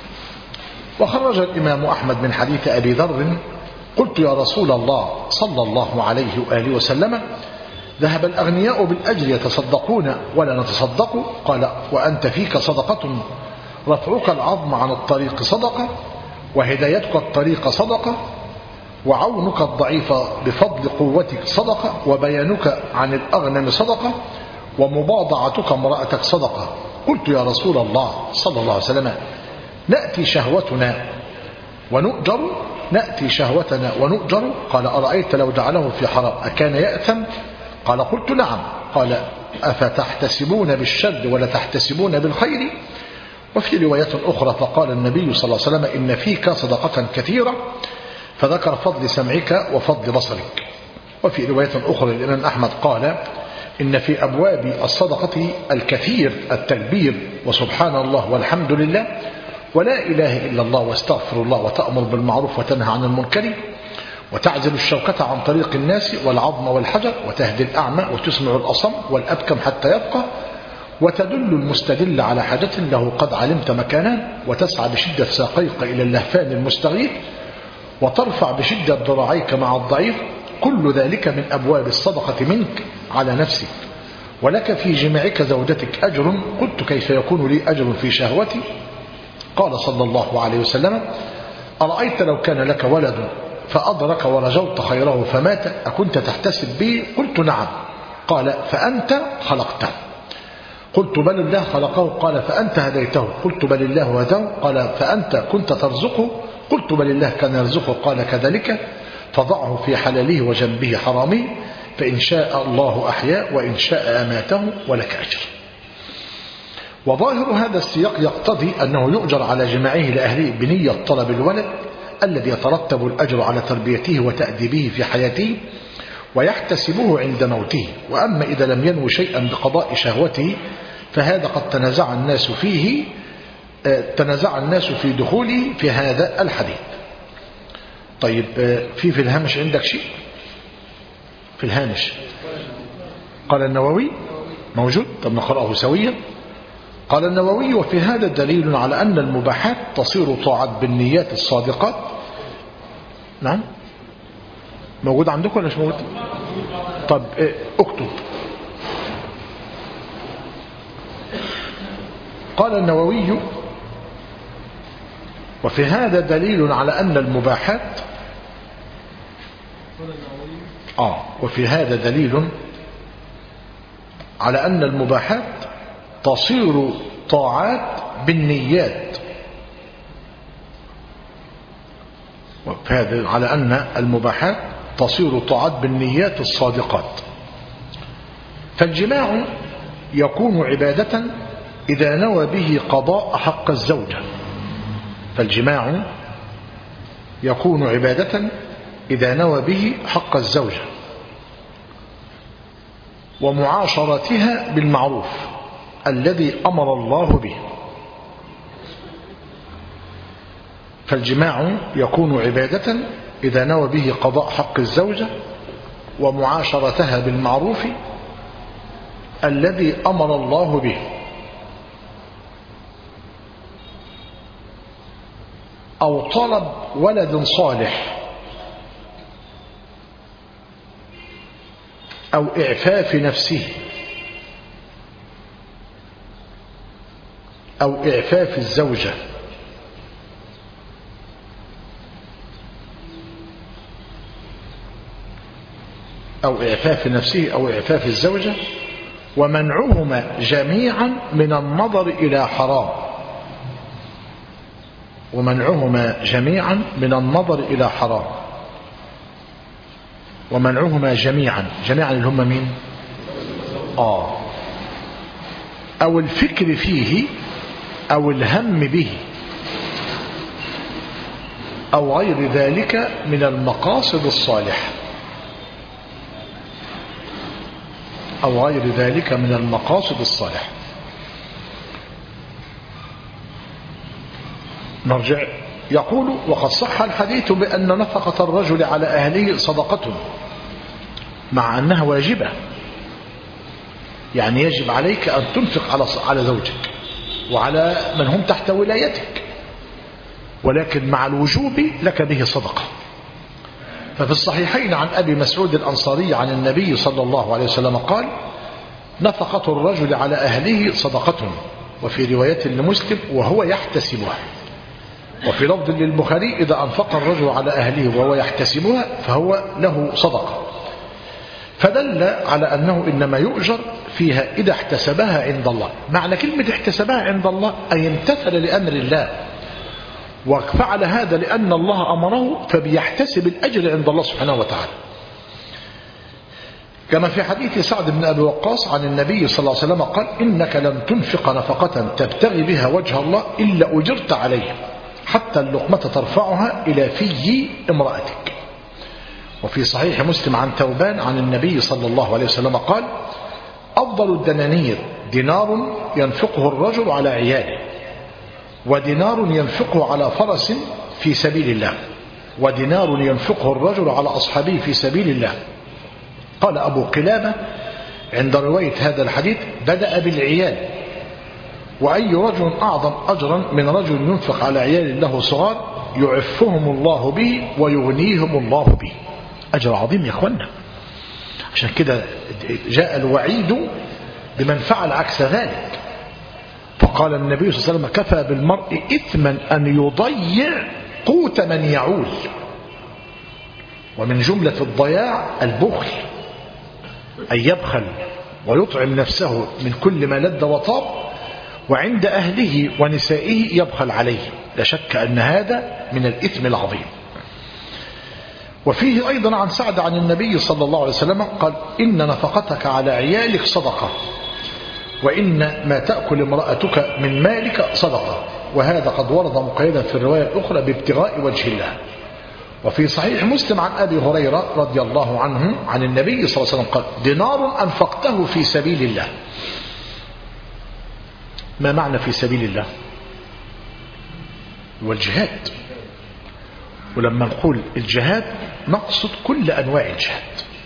وخرج الإمام أحمد من حديث أبي ذر: قلت: يا رسول الله صلى الله عليه وآله وسلم، ذهب الأغنياء بالأجر يتصدقون ولا نتصدق؟ قال: وأنت فيك صدقة، رفعك العظم عن الطريق صدقة، وهدايتك الطريق صدقة، وعونك الضعيف بفضل قوتك صدقة، وبيانك عن الأغنم صدقة، ومباضعتك امرأتك صدقة. قلت: يا رسول الله صلى الله عليه وسلم، نأتي شهوتنا ونؤجر نأتي شهوتنا ونؤجر؟ قال: أرأيت لو جعله في حرام أكان يأثم؟ قال: قلت: نعم. قال: أفتحتسبون بالشر ولا تحتسبون بالخير؟ وفي رواية أخرى: فقال النبي صلى الله عليه وسلم: إن فيك صدقة كثيرة، فذكر فضل سمعك وفضل بصرك. وفي رواية أخرى للإمام أحمد قال: إن في أبواب الصدقة الكثير، التكبير وسبحان الله والحمد لله ولا إله إلا الله واستغفر الله وتأمر بالمعروف وتنهى عن المنكر وتعزل الشوكة عن طريق الناس والعظم والحجر وتهدي الأعمى وتسمع الأصم والأبكم حتى يبقى وتدل المستدل على حاجة له قد علمت مكانا وتسعى بشدة ساقيك إلى اللهفان المستغيث وترفع بشدة ذراعيك مع الضعيف، كل ذلك من أبواب الصدقة منك على نفسك، ولك في جماعك زوجتك أجر. قلت: كيف يكون لي أجر في شهوتي؟ قال صلى الله عليه وسلم: أرأيت لو كان لك ولد فأدرك ورجوت خيره فمات أكنت تحتسب به؟ قلت: نعم. قال: فأنت خلقته. قلت: بل الله خلقه. قال: فأنت هديته. قلت: بل الله هداه. قال: فأنت كنت ترزقه. قلت: بل الله كان يرزقه. قال: كذلك، فضعه في حلاله وجنبه حرامه، فإن شاء الله أحياء وإن شاء أماته ولك أجر. وظاهر هذا السياق يقتضي أنه يؤجر على جماعه لأهله بنية طلب الولد الذي يترتب الأجر على تربيته وتأديبه في حياته ويحتسبه عند موته. وأما إذا لم ينو شيئا بقضاء شهوته فهذا قد تنازع الناس فيه تنازع الناس في دخوله في هذا الحديث. طيب، في في الهامش عندك شيء؟ في الهامش قال النووي موجود؟ طب نقرأه سويا. قال النووي: وفي هذا دليل على أن المباحات تصير طاعات بالنيات الصادقات. نعم، موجود عندكم ولا مش موجود؟ طب اكتب. قال النووي: وفي هذا دليل على أن المباحات آه وفي هذا دليل على أن المباحات تصير طاعات بالنيات. وفي هذا على أن المباحات تصير طاعات بالنيات الصادقات. فالجماع يكون عبادة إذا نوى به قضاء حق الزوجة. فالجماع يكون عبادة إذا نوى به حق الزوجة ومعاشرتها بالمعروف الذي أمر الله به. فالجماع يكون عبادة إذا نوى به قضاء حق الزوجة ومعاشرتها بالمعروف الذي أمر الله به، أو طلب ولد صالح، أو إعفاف نفسه، أو إعفاف الزوجة، أو إعفاف نفسه أو إعفاف الزوجة، ومنعهما جميعا من النظر إلى حرام. ومنعهما جميعا من النظر إلى حرام. ومنعهما جميعا، جميعا اللي هم مين؟ آه أو الفكر فيه أو الهم به أو غير ذلك من المقاصد الصالحة، أو غير ذلك من المقاصد الصالحة. نرجع. يقول: وقد صح الحديث بأن نفقة الرجل على أهله صدقة، مع أنها واجبة، يعني يجب عليك أن تنفق على على زوجك وعلى من هم تحت ولايتك، ولكن مع الوجوب لك به صدقة. ففي الصحيحين عن أبي مسعود الأنصاري عن النبي صلى الله عليه وسلم قال: نفقة الرجل على أهله صدقة، وفي رواية لمسلم: وهو يحتسبها. وفي لفظ للبخاري: إذا أنفق الرجل على أهله وهو يحتسبها فهو له صدقة. فدل على أنه إنما يؤجر فيها إذا احتسبها عند الله. معنى كلمة احتسبها عند الله أي امتثل لأمر الله وفعل هذا لأن الله أمره، فبيحتسب الأجر عند الله سبحانه وتعالى. كما في حديث سعد بن أبي وقاص عن النبي صلى الله عليه وسلم قال: إنك لن تنفق نفقة تبتغي بها وجه الله إلا أجرت عليها، حتى اللقمة ترفعها إلى في امرأتك. وفي صحيح مسلم عن ثوبان عن النبي صلى الله عليه وسلم قال: أفضل الدنانير دينار ينفقه الرجل على عياله، ودينار ينفقه على فرس في سبيل الله، ودينار ينفقه الرجل على أصحابه في سبيل الله. قال أبو قلابة عند رواية هذا الحديث: بدأ بالعيال، وأي رجل أعظم أجرا من رجل ينفق على عيال له صغار يعفهم الله به ويغنيهم الله به. أجر عظيم يا أخوانا. عشان كده جاء الوعيد بمن فعل عكس ذلك، فقال النبي صلى الله عليه وسلم: كفى بالمرء إثما أن يضيع قوت من يعول. ومن جملة الضياع البخل، أن يبخل ويطعم نفسه من كل ما لذ وطاب، وعند أهله ونسائه يبخل عليه. لا شك أن هذا من الإثم العظيم. وفيه أيضا عن سعد عن النبي صلى الله عليه وسلم قال: إن نفقتك على عيالك صدقة، وإن ما تأكل امرأتك من مالك صدقة. وهذا قد ورد مقيدا في الرواية الأخرى بابتغاء وجه الله. وفي صحيح مسلم عن أبي هريرة رضي الله عنه عن النبي صلى الله عليه وسلم قال: دينار أنفقته في سبيل الله. ما معنى في سبيل الله؟ والجهاد. ولما نقول الجهاد نقصد كل أنواع الجهاد.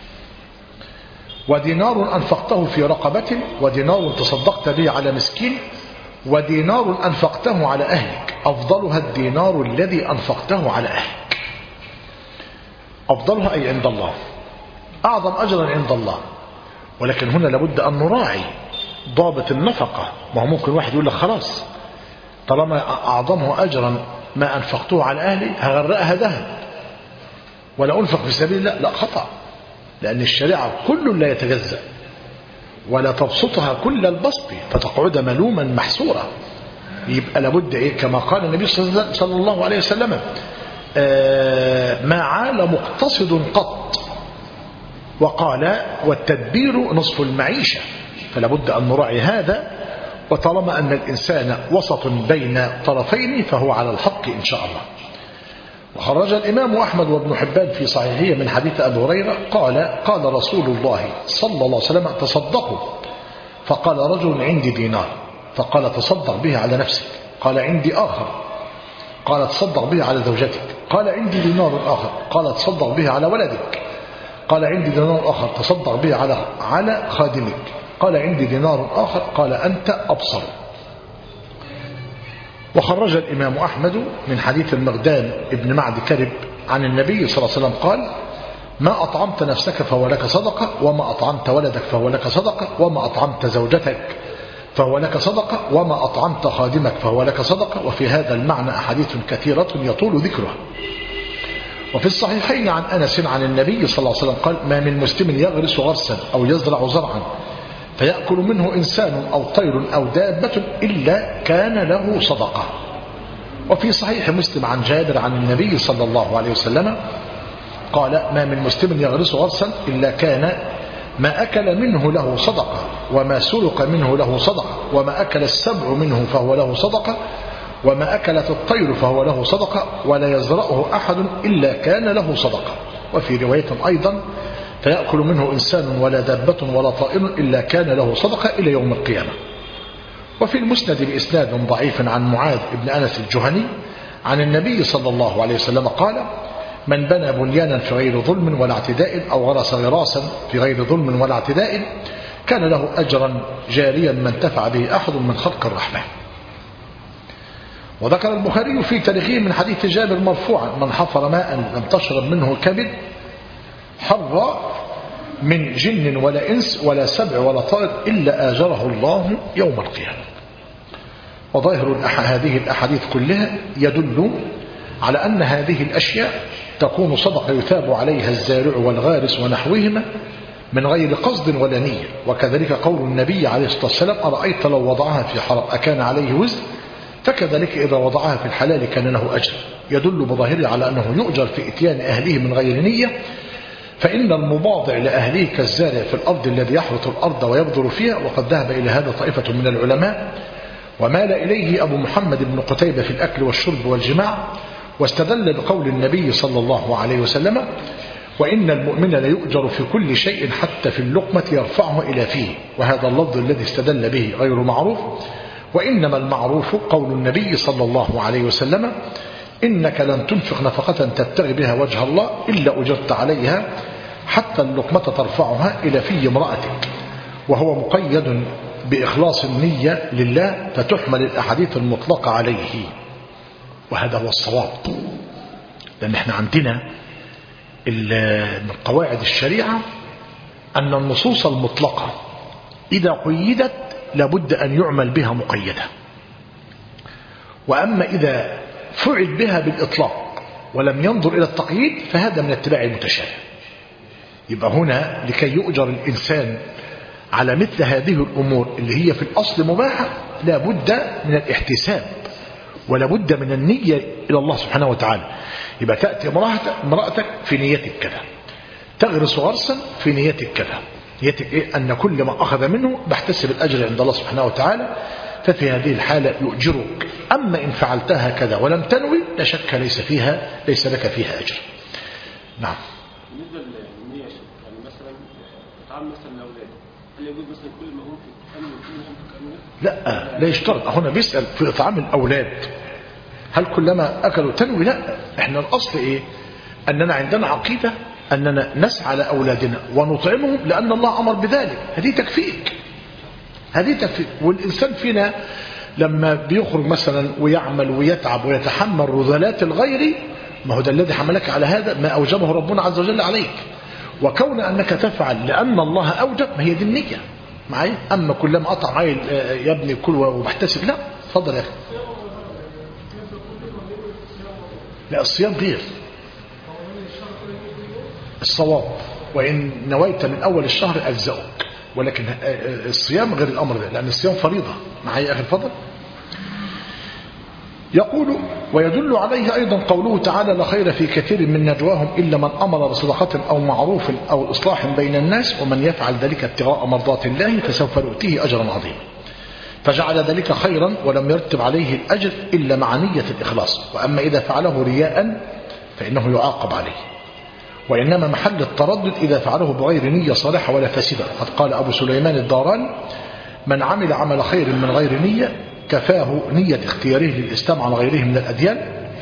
ودينار أنفقته في رقبة، ودينار تصدقت به على مسكين، ودينار أنفقته على أهلك. أفضلها الدينار الذي أنفقته على أهلك، أفضلها أي عند الله، أعظم أجرا عند الله. ولكن هنا لابد أن نراعي ضابط النفقة. ما هو ممكن واحد يقول لك خلاص طالما أعظمه أجرا ما أنفقته على أهلي هغرقها ذهب ولا أنفق في سبيل الله. لا، خطأ، لأن الشريعة كل لا يتجزأ، ولا تبسطها كل البسط فتقعد ملوما محسورا. يبقى لابد إيه؟ كما قال النبي صلى الله عليه وسلم: آه ما عال مقتصد قط. وقال: والتدبير نصف المعيشة. فلابد أن نراعي هذا. وطالما أن الإنسان وسط بين طرفين فهو على الحق إن شاء الله. وخرج الإمام أحمد وابن حبان في صحيحه من حديث أبي هريرة قال: قال رسول الله صلى الله عليه وسلم: تصدقوا. فقال رجل: عندي دينار. فقال: تصدق به على نفسك. قال: عندي آخر. قال: تصدق به على زوجتك. قال: عندي دينار آخر. قال: تصدق به على ولدك. قال: عندي دينار آخر. تصدق به على على خادمك. قال: عندي دينار آخر. قال: أنت أبصر. وخرج الإمام أحمد من حديث المقدام ابن معد كرب عن النبي صلى الله عليه وسلم قال: ما أطعمت نفسك فهو لك صدقة، وما أطعمت ولدك فهو لك صدقة، وما أطعمت زوجتك فهو لك صدقة، وما أطعمت خادمك فهو لك صدقة. وفي هذا المعنى أحاديث كثيرة يطول ذكرها. وفي الصحيحين عن أنس عن النبي صلى الله عليه وسلم قال: ما من مسلم يغرس غرسا أو يزرع زرعا فيأكل منه إنسان أو طير أو دابة إلا كان له صدقة. وفي صحيح مسلم عن جابر عن النبي صلى الله عليه وسلم قال ما من مسلم يغرس غرسا إلا كان ما أكل منه له صدقة وما سلق منه له صدقة وما أكل السبع منه فهو له صدقة وما أكلت الطير فهو له صدقة ولا يزرعه أحد إلا كان له صدقة. وفي رواية أيضا فيأكل منه إنسان ولا دابة ولا طائر إلا كان له صدقة إلى يوم القيامة. وفي المسند بإسناد ضعيف عن معاذ بن أنس الجهني عن النبي صلى الله عليه وسلم قال من بنى بنيانا في غير ظلم ولا اعتداء أو غرس غراسا في غير ظلم ولا اعتداء كان له أجرا جاريا ما انتفع به أحد من خلق الرحمن. وذكر البخاري في تاريخه من حديث جابر مرفوعا من حفر ماء لم تشرب منه كبد حر من جن ولا إنس ولا سبع ولا طائر إلا آجره الله يوم القيامة. وظاهر هذه الأحاديث كلها يدل على أن هذه الأشياء تكون صدقة يثاب عليها الزارع والغارس ونحوهما من غير قصد ولا نية. وكذلك قول النبي عليه الصلاة والسلام أرأيت لو وضعها في حرام أكان عليه وزر فكذلك إذا وضعها في الحلال كان له أجر. يدل بظاهره على أنه يؤجر في إتيان أهله من غير نية، فإن المباضع لأهله كالزارع في الأرض الذي يحرث الأرض ويبذر فيها. وقد ذهب إلى هذا طائفة من العلماء ومال إليه أبو محمد بن قتيبة في الأكل والشرب والجماع، واستدل بقول النبي صلى الله عليه وسلم وإن المؤمن ليؤجر في كل شيء حتى في اللقمة يرفعه إلى فيه. وهذا اللفظ الذي استدل به غير معروف، وإنما المعروف قول النبي صلى الله عليه وسلم إنك لن تنفق نفقة تبتغي بها وجه الله إلا أجرت عليها حتى اللقمة ترفعها إلى في امرأتك. وهو مقيد بإخلاص النية لله فتحمل الأحاديث المطلقة عليه، وهذا هو الصواب. لأن احنا عندنا من قواعد الشريعة أن النصوص المطلقة إذا قيدت لابد أن يعمل بها مقيدة، وأما إذا فعل بها بالإطلاق ولم ينظر إلى التقييد فهذا من اتباع المتشابه. يبقى هنا لكي يؤجر الإنسان على مثل هذه الأمور اللي هي في الأصل مباحة لابد من الاحتساب ولابد من النية إلى الله سبحانه وتعالى. يبقى تأتي امرأتك في نيتك كذا، تغرس غرسا في نيتك كذا، نيتك إيه؟ أن كل ما أخذ منه بحتسب الأجر عند الله سبحانه وتعالى، ففي هذه الحالة يؤجرك. أما إن فعلتها كذا ولم تنوي لا شك ليس فيها ليس لك فيها أجر. نعم. بالنسبة للنية يعني مثلا طعام مثلا الأولاد هل يجوز مثلا كل ما هم في الأمن كلهم في الأمن؟ لا لا يشترط. هنا بيسأل في إطعام الأولاد هل كلما أكلوا تنوي؟ لا، إحنا الأصل إيه؟ أننا عندنا عقيدة أننا نسعى لأولادنا ونطعمهم لأن الله أمر بذلك. هذه تكفيك، هذه تكفيك. والإنسان فينا لما بيخرج مثلا ويعمل ويتعب ويتحمل رذلات الغير، ما هو ده الذي حملك على هذا، ما أوجبه ربنا عز وجل عليك. وكون أنك تفعل لأن الله أوجب ما هي دي النية معي. أما كلما أطعم عيل يا ابني كل وبحتسب، لا. تفضل يا أخي. لا، الصيام غير الصواب، وإن نويت من أول الشهر أجزأك، ولكن الصيام غير الأمر ده لأن الصيام فريضة. معي يا أخي الفضل. يقول ويدل عليه أيضا قوله تعالى لا خير في كثير من نجواهم إلا من أمر بصدقة أو معروف أو إصلاح بين الناس ومن يفعل ذلك ابتغاء مرضات الله فسوف نؤتيه أجرا عظيما. فجعل ذلك خيرا ولم يرتب عليه الأجر إلا مع نية الإخلاص. وأما إذا فعله رياء فإنه يعاقب عليه، وإنما محل التردد إذا فعله بغير نية صالحة ولا فاسدة. قد قال أبو سليمان الداراني من عمل عمل خير من غير نية كفاه نية اختياره للإسلام عن غيره من الأديان.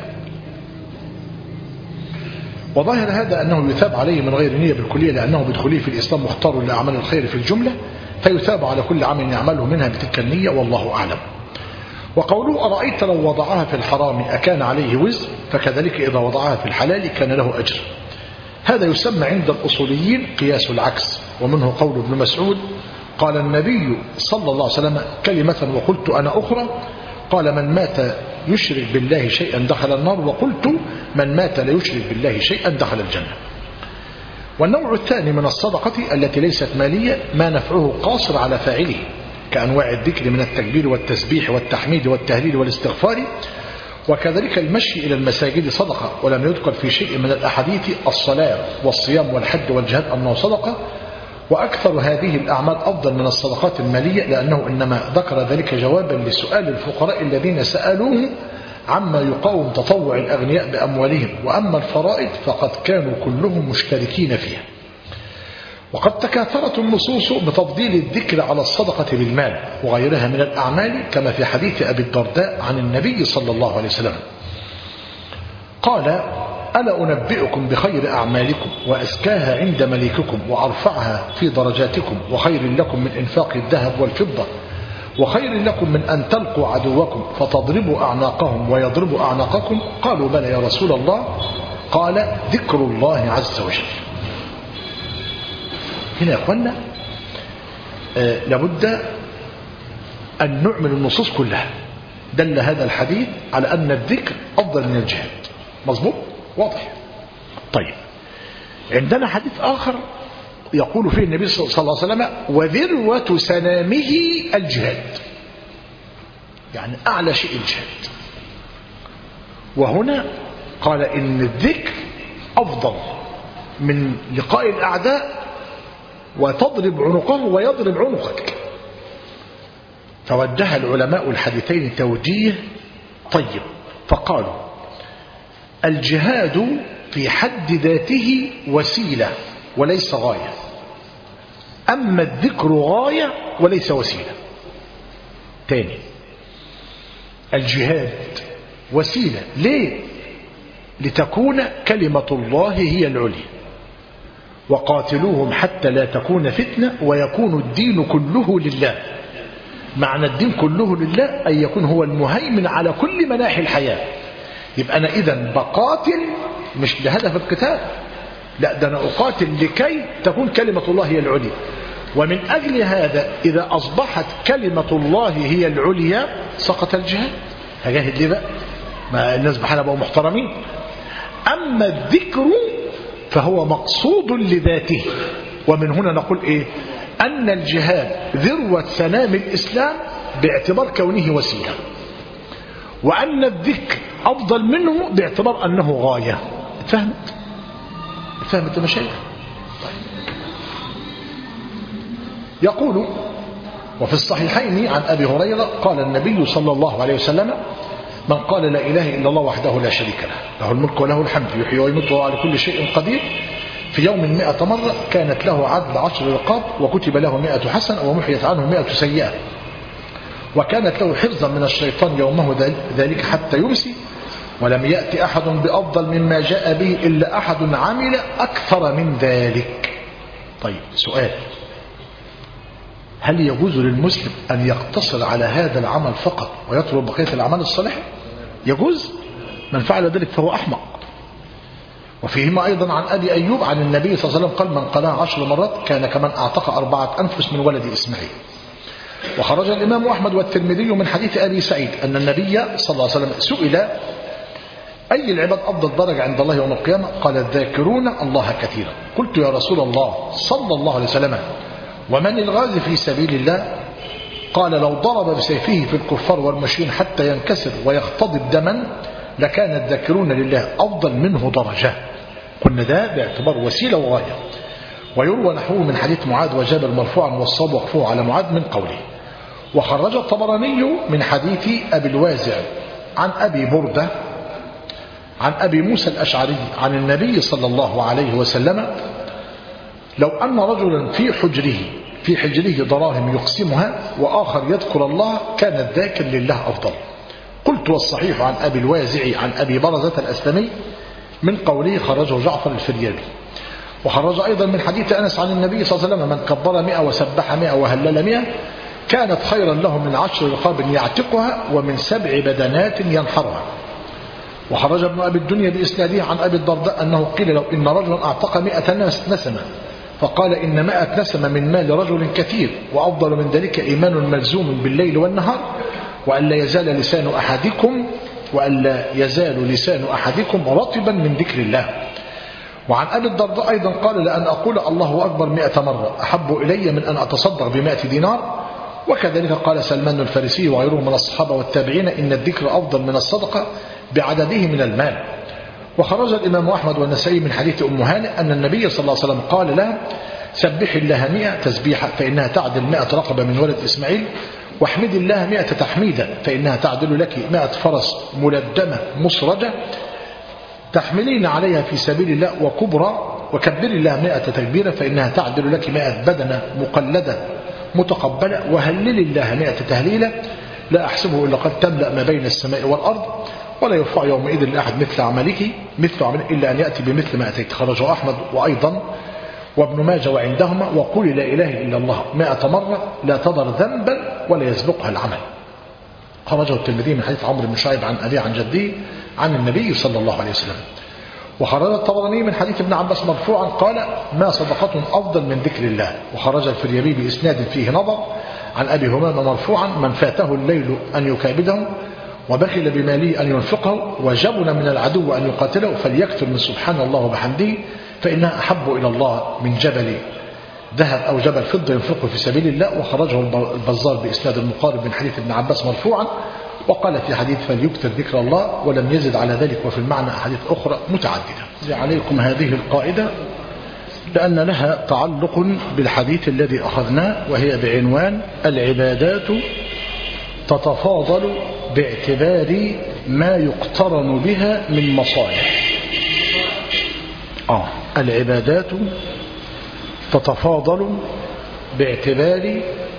وظاهر هذا أنه يثاب عليه من غير نية بالكلية، لأنه بدخوله في الإسلام مختار لأعمال الخير في الجملة، فيثاب على كل عمل يعمله منها بتلك النية، والله أعلم. وقوله أرأيت لو وضعها في الحرام أكان عليه وزر، فكذلك إذا وضعها في الحلال كان له أجر. هذا يسمى عند الأصوليين قياس العكس. ومنه قول ابن مسعود قال النبي صلى الله عليه وسلم كلمة وقلت أنا أخرى، قال من مات يشرك بالله شيئا دخل النار، وقلت من مات لا يشرك بالله شيئا دخل الجنة. والنوع الثاني من الصدقة التي ليست مالية ما نفعه قاصر على فاعله كأنواع الذكر من التكبير والتسبيح والتحميد والتهليل والاستغفار، وكذلك المشي إلى المساجد صدقة، ولم يذكر في شيء من الأحاديث الصلاة والصيام والحج والجهاد أنه صدقة. وأكثر هذه الأعمال أفضل من الصدقات المالية، لأنه إنما ذكر ذلك جوابا لسؤال الفقراء الذين سألوه عما يقاوم تطوع الأغنياء بأموالهم، وأما الفرائض فقد كانوا كلهم مشتركين فيها. وقد تكاثرت النصوص بتفضيل الذكر على الصدقة بالمال وغيرها من الأعمال، كما في حديث أبي الدرداء عن النبي صلى الله عليه وسلم قال: ألا أنبئكم بخير أعمالكم وأزكاها عند مليككم وأرفعها في درجاتكم وخير لكم من إنفاق الذهب والفضة وخير لكم من أن تلقوا عدوكم فتضربوا أعناقهم ويضربوا أعناقكم؟ قالوا: بلى يا رسول الله. قال: ذكر الله عز وجل. هنا يا أخوانا آه لابد أن نعمل النصوص كلها. دل هذا الحديث على أن الذكر أفضل من الجهاد. مظبوط؟ واضح. طيب، عندنا حديث آخر يقول فيه النبي صلى الله عليه وسلم: وذروة سنامه الجهاد، يعني أعلى شيء الجهاد. وهنا قال إن الذكر أفضل من لقاء الأعداء وتضرب عنقه ويضرب عنقك. فوجه العلماء الحديثين توجيه طيب، فقالوا: الجهاد في حد ذاته وسيلة وليس غاية، أما الذكر غاية وليس وسيلة. تاني، الجهاد وسيلة ليه؟ لتكون كلمة الله هي العليا، وقاتلوهم حتى لا تكون فتنة ويكون الدين كله لله. معنى الدين كله لله أن يكون هو المهيمن على كل مناحي الحياة. يبقى أنا إذن بقاتل مش لهدف القتال، لا، ده أنا أقاتل لكي تكون كلمة الله هي العليا. ومن أجل هذا إذا أصبحت كلمة الله هي العليا سقط الجهاد. هجاهد ليه بقى؟ ما الناس بحالها بقوا محترمين. أما الذكر فهو مقصود لذاته. ومن هنا نقول إيه؟ أن الجهاد ذروة سنام الإسلام باعتبار كونه وسيلة، وأن الذكر أفضل منه باعتبار أنه غاية. فهمت؟ فهمت يا مشايخ؟ يقول: وفي الصحيحين عن أبي هريرة قال النبي صلى الله عليه وسلم: من قال لا إله إلا الله وحده لا شريك له، له الملك وله الحمد، يحيي ويميت وهو على كل شيء قدير، في يوم مئة مرة كانت له عدل عشر رقاب، وكتب له مئة حسنة ومحيت عنه مئة سيئة، وكانت له حفظا من الشيطان يومه ذلك حتى يمسي، ولم يأتي أحد بأفضل مما جاء به إلا أحد عمل أكثر من ذلك. طيب، سؤال: هل يجوز للمسلم أن يقتصر على هذا العمل فقط ويترك بقية الأعمال الصالحة؟ يجوز. من فعل ذلك فهو أحمق. وفيهما أيضا عن أبي أيوب عن النبي صلى الله عليه وسلم قال: من قالها عشر مرات كان كمن أعتق أربعة أنفس من ولد إسماعيل. وخرج الإمام أحمد والترمذي من حديث أبي سعيد أن النبي صلى الله عليه وسلم سئل: أي العباد أفضل درجة عند الله يوم القيامة؟ قال: الذاكرون الله كثيرا. قلت: يا رسول الله صلى الله عليه وسلم، ومن الغازي في سبيل الله؟ قال: لو ضرب بسيفه في الكفار والمشركين حتى ينكسر ويختضب دما لكان الذاكرون لله أفضل منه درجة. قلنا ده باعتبار وسيلة وغاية. ويروى نحوه من حديث معاذ وجابر مرفوعا والصواب وقفوه على معاذ من قوله. وخرج الطبراني من حديث أبي الوازع عن أبي بردة عن أبي موسى الأشعري عن النبي صلى الله عليه وسلم: لو أن رجلا في حجره في حجره دراهم يقسمها وآخر يذكر الله كان الذاكر لله أفضل. قلت: والصحيح عن أبي الوازع عن أبي برزة الأسلمي من قوله خرجه جعفر الفريابي. وخرج أيضا من حديث أنس عن النبي صلى الله عليه وسلم: من كبر مئة وسبح مئة وهلل مئة كانت خيرا له من عشر رقاب يعتقها ومن سبع بدنات ينحرها. وخرج ابن أبي الدنيا بإسناده عن أبي الدرداء أنه قيل: لو إن رجلا أعتق مئة نسمة فقال: إن مئة نسمة من مال رجل كثير، وأفضل من ذلك إيمان ملزوم بالليل والنهار، وألا يزال لسان أحدكم وألا يزال لسان أحدكم رطبا من ذكر الله. وعن أبي الدرداء أيضا قال: لأن أقول الله أكبر مئة مرة أحب إلي من أن أتصدق بمئة دينار. وكذلك قال سلمان الفارسي وغيره من الصحابة والتابعين: إن الذكر أفضل من الصدقة بعدده من المال. وخرج الإمام أحمد والنسائي من حديث أم هانئ أن النبي صلى الله عليه وسلم قال لها سبح الله مئة تسبيحة فإنها تعدل مئة رقبة من ولد إسماعيل، واحمد الله مئة تحميدة فإنها تعدل لك مئة فرس ملدمة مصرجة تحملين عليها في سبيل الله، وكبرى وكبر الله مئة تكبيرة فإنها تعدل لك مئة بدنة مقلدة متقبلة، وهلل الله مئة تهليلة لا أحسبه إلا قد تملأ ما بين السماء والأرض، ولا يرفع يومئذ لأحد مثل عملك مثل عملك إلا أن يأتي بمثل ما أتيت. خرجه أحمد وأيضا وابن ماجه وعندهما. وقول لا إله إلا الله مئة مرة لا تضر ذنبا ولا يسبقها العمل. خرجه الترمذي من حديث عمرو بن شعيب عن أبيه عن جده عن النبي صلى الله عليه وسلم. وخرج الطبراني من حديث ابن عباس مرفوعا قال ما صدقة أفضل من ذكر الله. وخرج الفريابي بإسناد فيه نظر عن أبي همامة مرفوعا من فاته الليل أن يكابده وبخل بماله أن ينفقه وجبن من العدو أن يقاتله فليكثر من سبحان الله وبحمده فإنها أحب إلى الله من جبل ذهب أو جبل فضة ينفقه في سبيل الله. وخرجه البزار بإسناد المقارب من حديث ابن عباس مرفوعا وقال في حديث فليكثر ذكر الله ولم يزد على ذلك وفي المعنى أحاديث أخرى متعددة. عليكم هذه القاعدة لأن لها تعلق بالحديث الذي أخذناه وهي بعنوان العبادات تتفاضل باعتبار ما يقترن بها من مصالح. آه العبادات تتفاضل باعتبار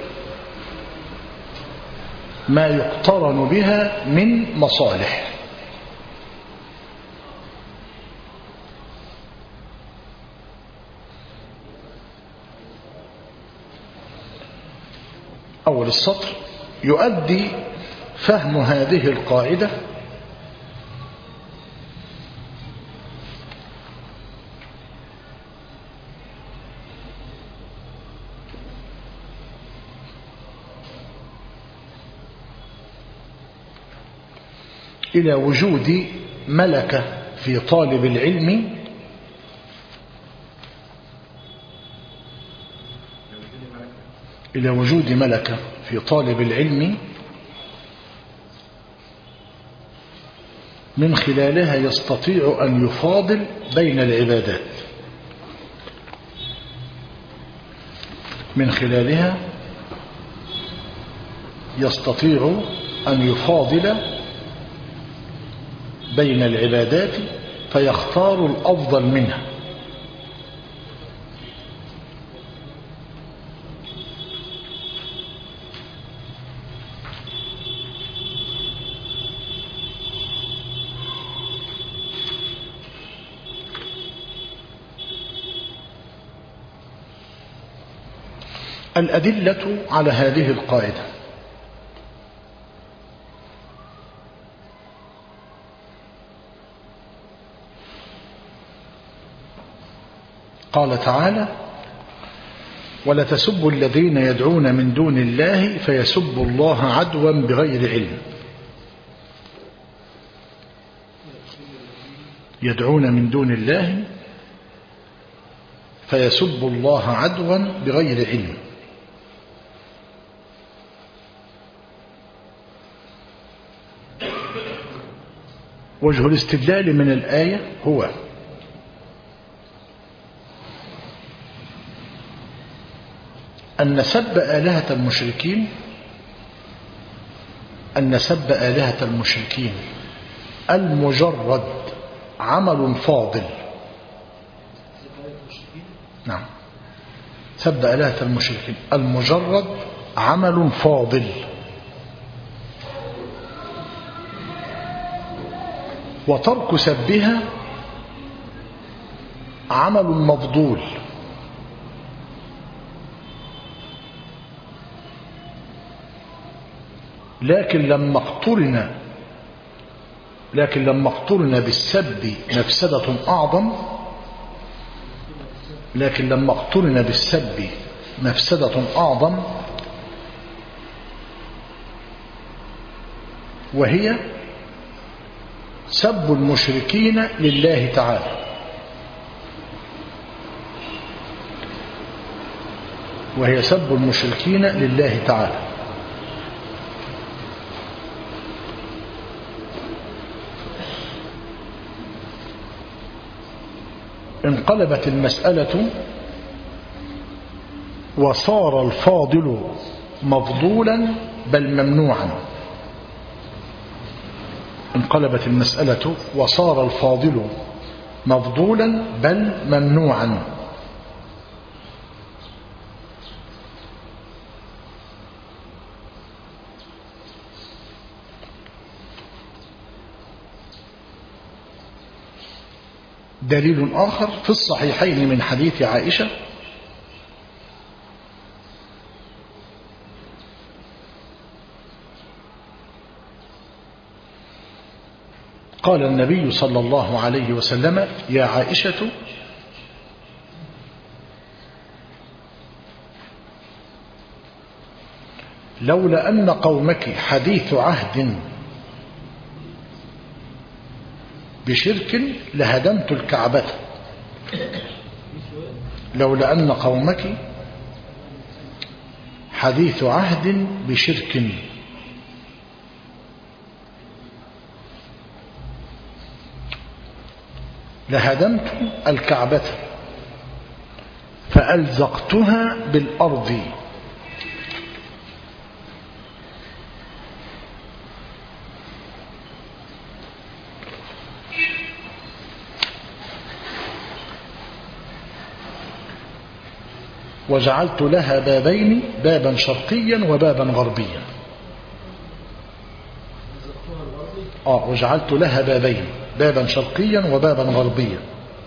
ما يقترن بها من مصالح. أول السطر يؤدي فهم هذه القاعدة إلى وجود ملكة في طالب العلم إلى وجود ملكة في طالب العلم من خلالها يستطيع أن يفاضل بين العبادات. من خلالها يستطيع أن يفاضل بين العبادات فيختار الأفضل منها. الأدلة على هذه القاعدة قال تعالى ولا تسبوا الذين يدعون من دون الله فيسبوا الله عدوا بغير علم. يدعون من دون الله فيسبوا الله عدوا بغير علم. وجه الاستدلال من الآية هو أن سب آلهة المشركين أن سب آلهة المشركين المجرد عمل فاضل. نعم سب آلهة المشركين المجرد عمل فاضل وترك سبها عمل مفضول. لكن لما اقترن لكن لما اقترن بالسب مفسدة أعظم لكن لما اقترن بالسب مفسدة أعظم وهي سب المشركين لله تعالى. وهي سب المشركين لله تعالى انقلبت المسألة وصار الفاضل مفضولا بل ممنوعا. انقلبت المسألة وصار الفاضل مفضولا بل ممنوعا. دليل آخر في الصحيحين من حديث عائشة قال النبي صلى الله عليه وسلم: يا عائشة لولا أن قومك حديث عهد بشرك لهدمت الكعبة. لولا أن قومك حديث عهد بشرك لهدمت الكعبة فألزقتها بالأرض. وجعلت لها بابين، بابا شرقيا وبابا غربيا. آه وجعلت لها بابين، بابا شرقيا وبابا غربيا.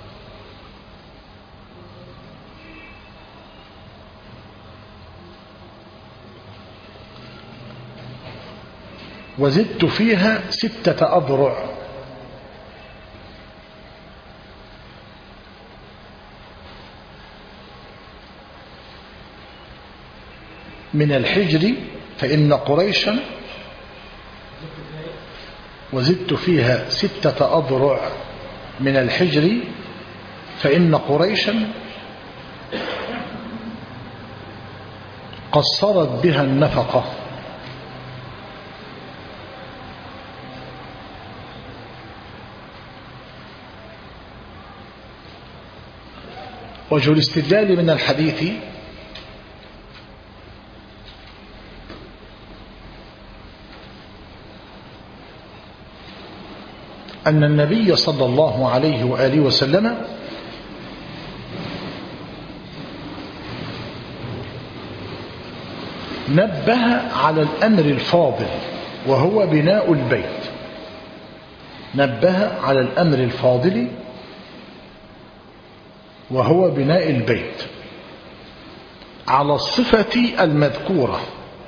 وزدت فيها ستة أذرع. من الحجر فإن قريشا وزدت فيها ستة أذرع من الحجر فإن قريشا قصرت بها النفقة. وجه الاستدلال من الحديث أن النبي صلى الله عليه وآله وسلم نبه على الأمر الفاضل وهو بناء البيت. نبه على الأمر الفاضل وهو بناء البيت على الصفة المذكورة.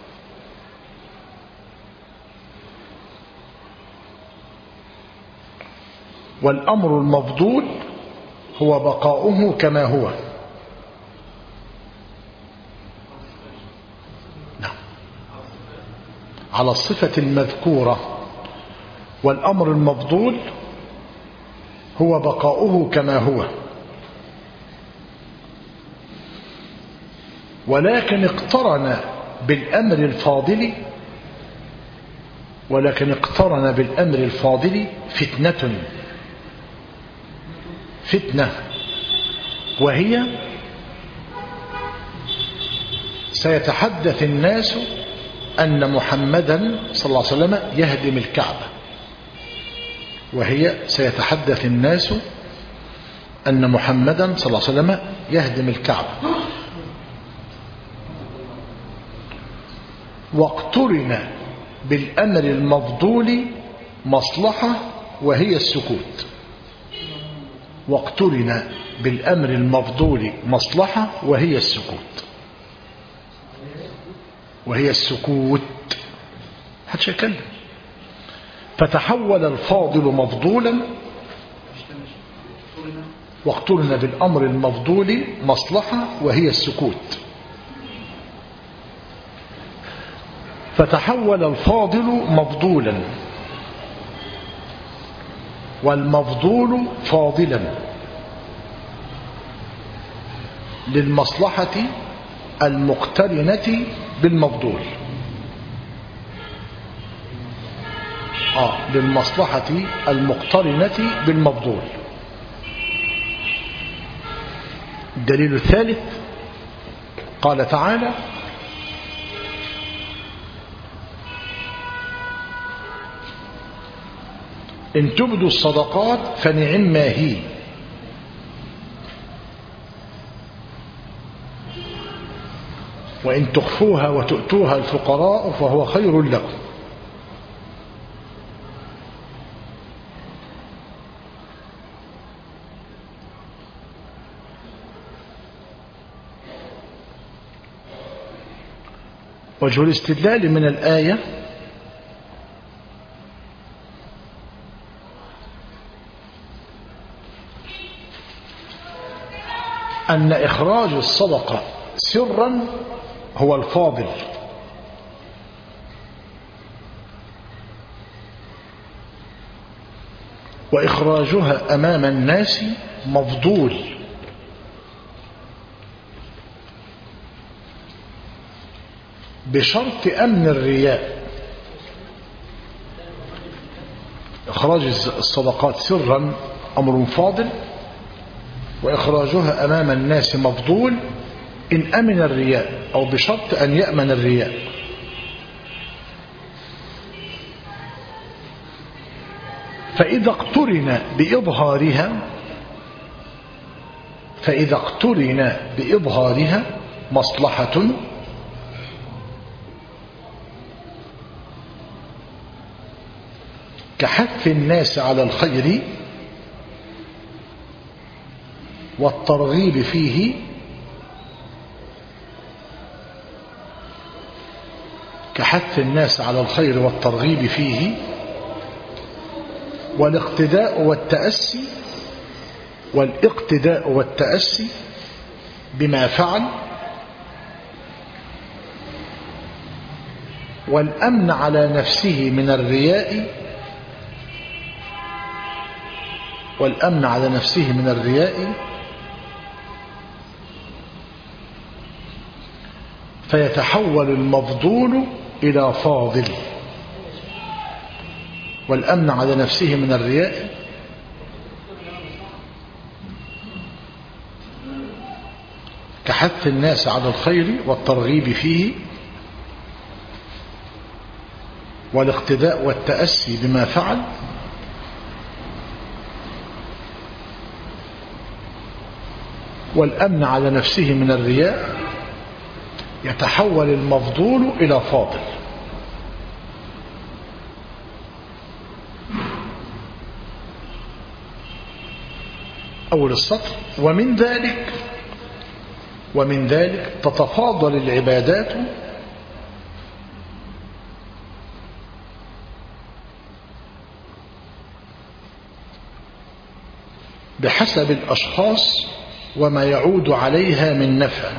والأمر المفضول هو بقاؤه كما هو. نعم. على الصفة المذكورة. والأمر المفضول هو بقاؤه كما هو. ولكن اقترن بالأمر الفاضل ولكن اقترن بالأمر الفاضل فتنة فتنة وهي سيتحدث الناس أن محمدا صلى الله عليه وسلم يهدم الكعبة. وهي سيتحدث الناس أن محمدا صلى الله عليه وسلم يهدم الكعبة. واقترن بالأمر المفضول مصلحة وهي السكوت. واقترن بالأمر المفضول مصلحة وهي السكوت. وهي السكوت محدش يتكلم. فتحول الفاضل مفضولا واقترن بالأمر المفضول مصلحة وهي السكوت. فتحول الفاضل مفضولا والمفضول فاضلا للمصلحة المقترنة بالمفضول. آه للمصلحة المقترنة بالمفضول. الدليل الثالث قال تعالى: إن تبدوا الصدقات فنعما هي وإن تخفوها وتؤتوها الفقراء فهو خير لكم. وجه الاستدلال من الآية أن إخراج الصدقة سرا هو الفاضل، وإخراجها أمام الناس مفضول، بشرط أمن الرياء. إخراج الصدقات سرا أمر فاضل، وإخراجها أمام الناس مفضول إن أمن الرياء، أو بشرط أن يأمن الرياء. فإذا اقترن بإظهارها فإذا اقترن بإظهارها مصلحة كحث الناس على الخير والترغيب فيه كحث الناس على الخير والترغيب فيه والاقتداء والتأسي والاقتداء والتأسي بما فعل، والأمن على نفسه من الرياء والأمن على نفسه من الرياء فيتحول المفضول إلى فاضل. والأمن على نفسه من الرياء كحث الناس على الخير والترغيب فيه والاقتداء والتأسي بما فعل، والأمن على نفسه من الرياء يتحول المفضول إلى فاضل. أول السطر: ومن ذلك ومن ذلك تتفاضل العبادات بحسب الأشخاص وما يعود عليها من نفع.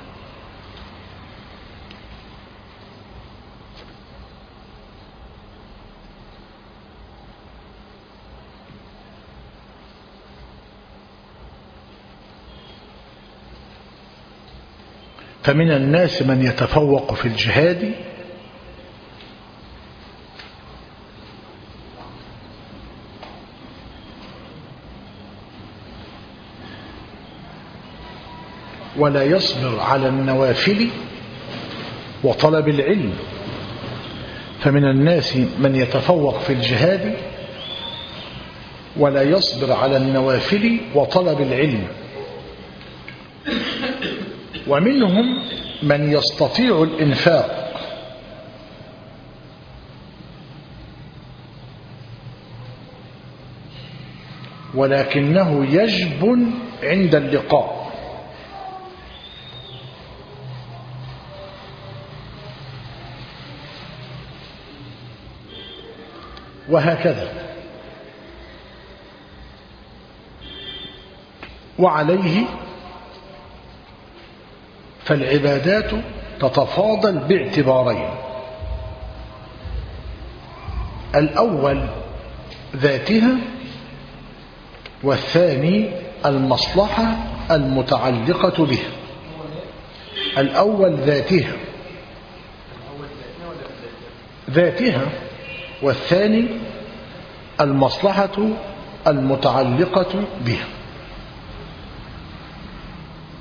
فمن الناس من يتفوق في الجهاد ولا يصبر على النوافل وطلب العلم. فمن الناس من يتفوق في الجهاد ولا يصبر على النوافل وطلب العلم، ومنهم من يستطيع الإنفاق ولكنه يجبن عند اللقاء، وهكذا. وعليه فالعبادات تتفاضل باعتبارين: الأول ذاتها، والثاني المصلحة المتعلقة بها. الأول ذاتها ذاتها والثاني المصلحة المتعلقة بها.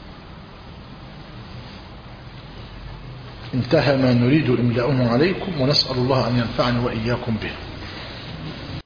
انتهى ما نريد إملاؤه عليكم، ونسأل الله أن ينفعني وإياكم به.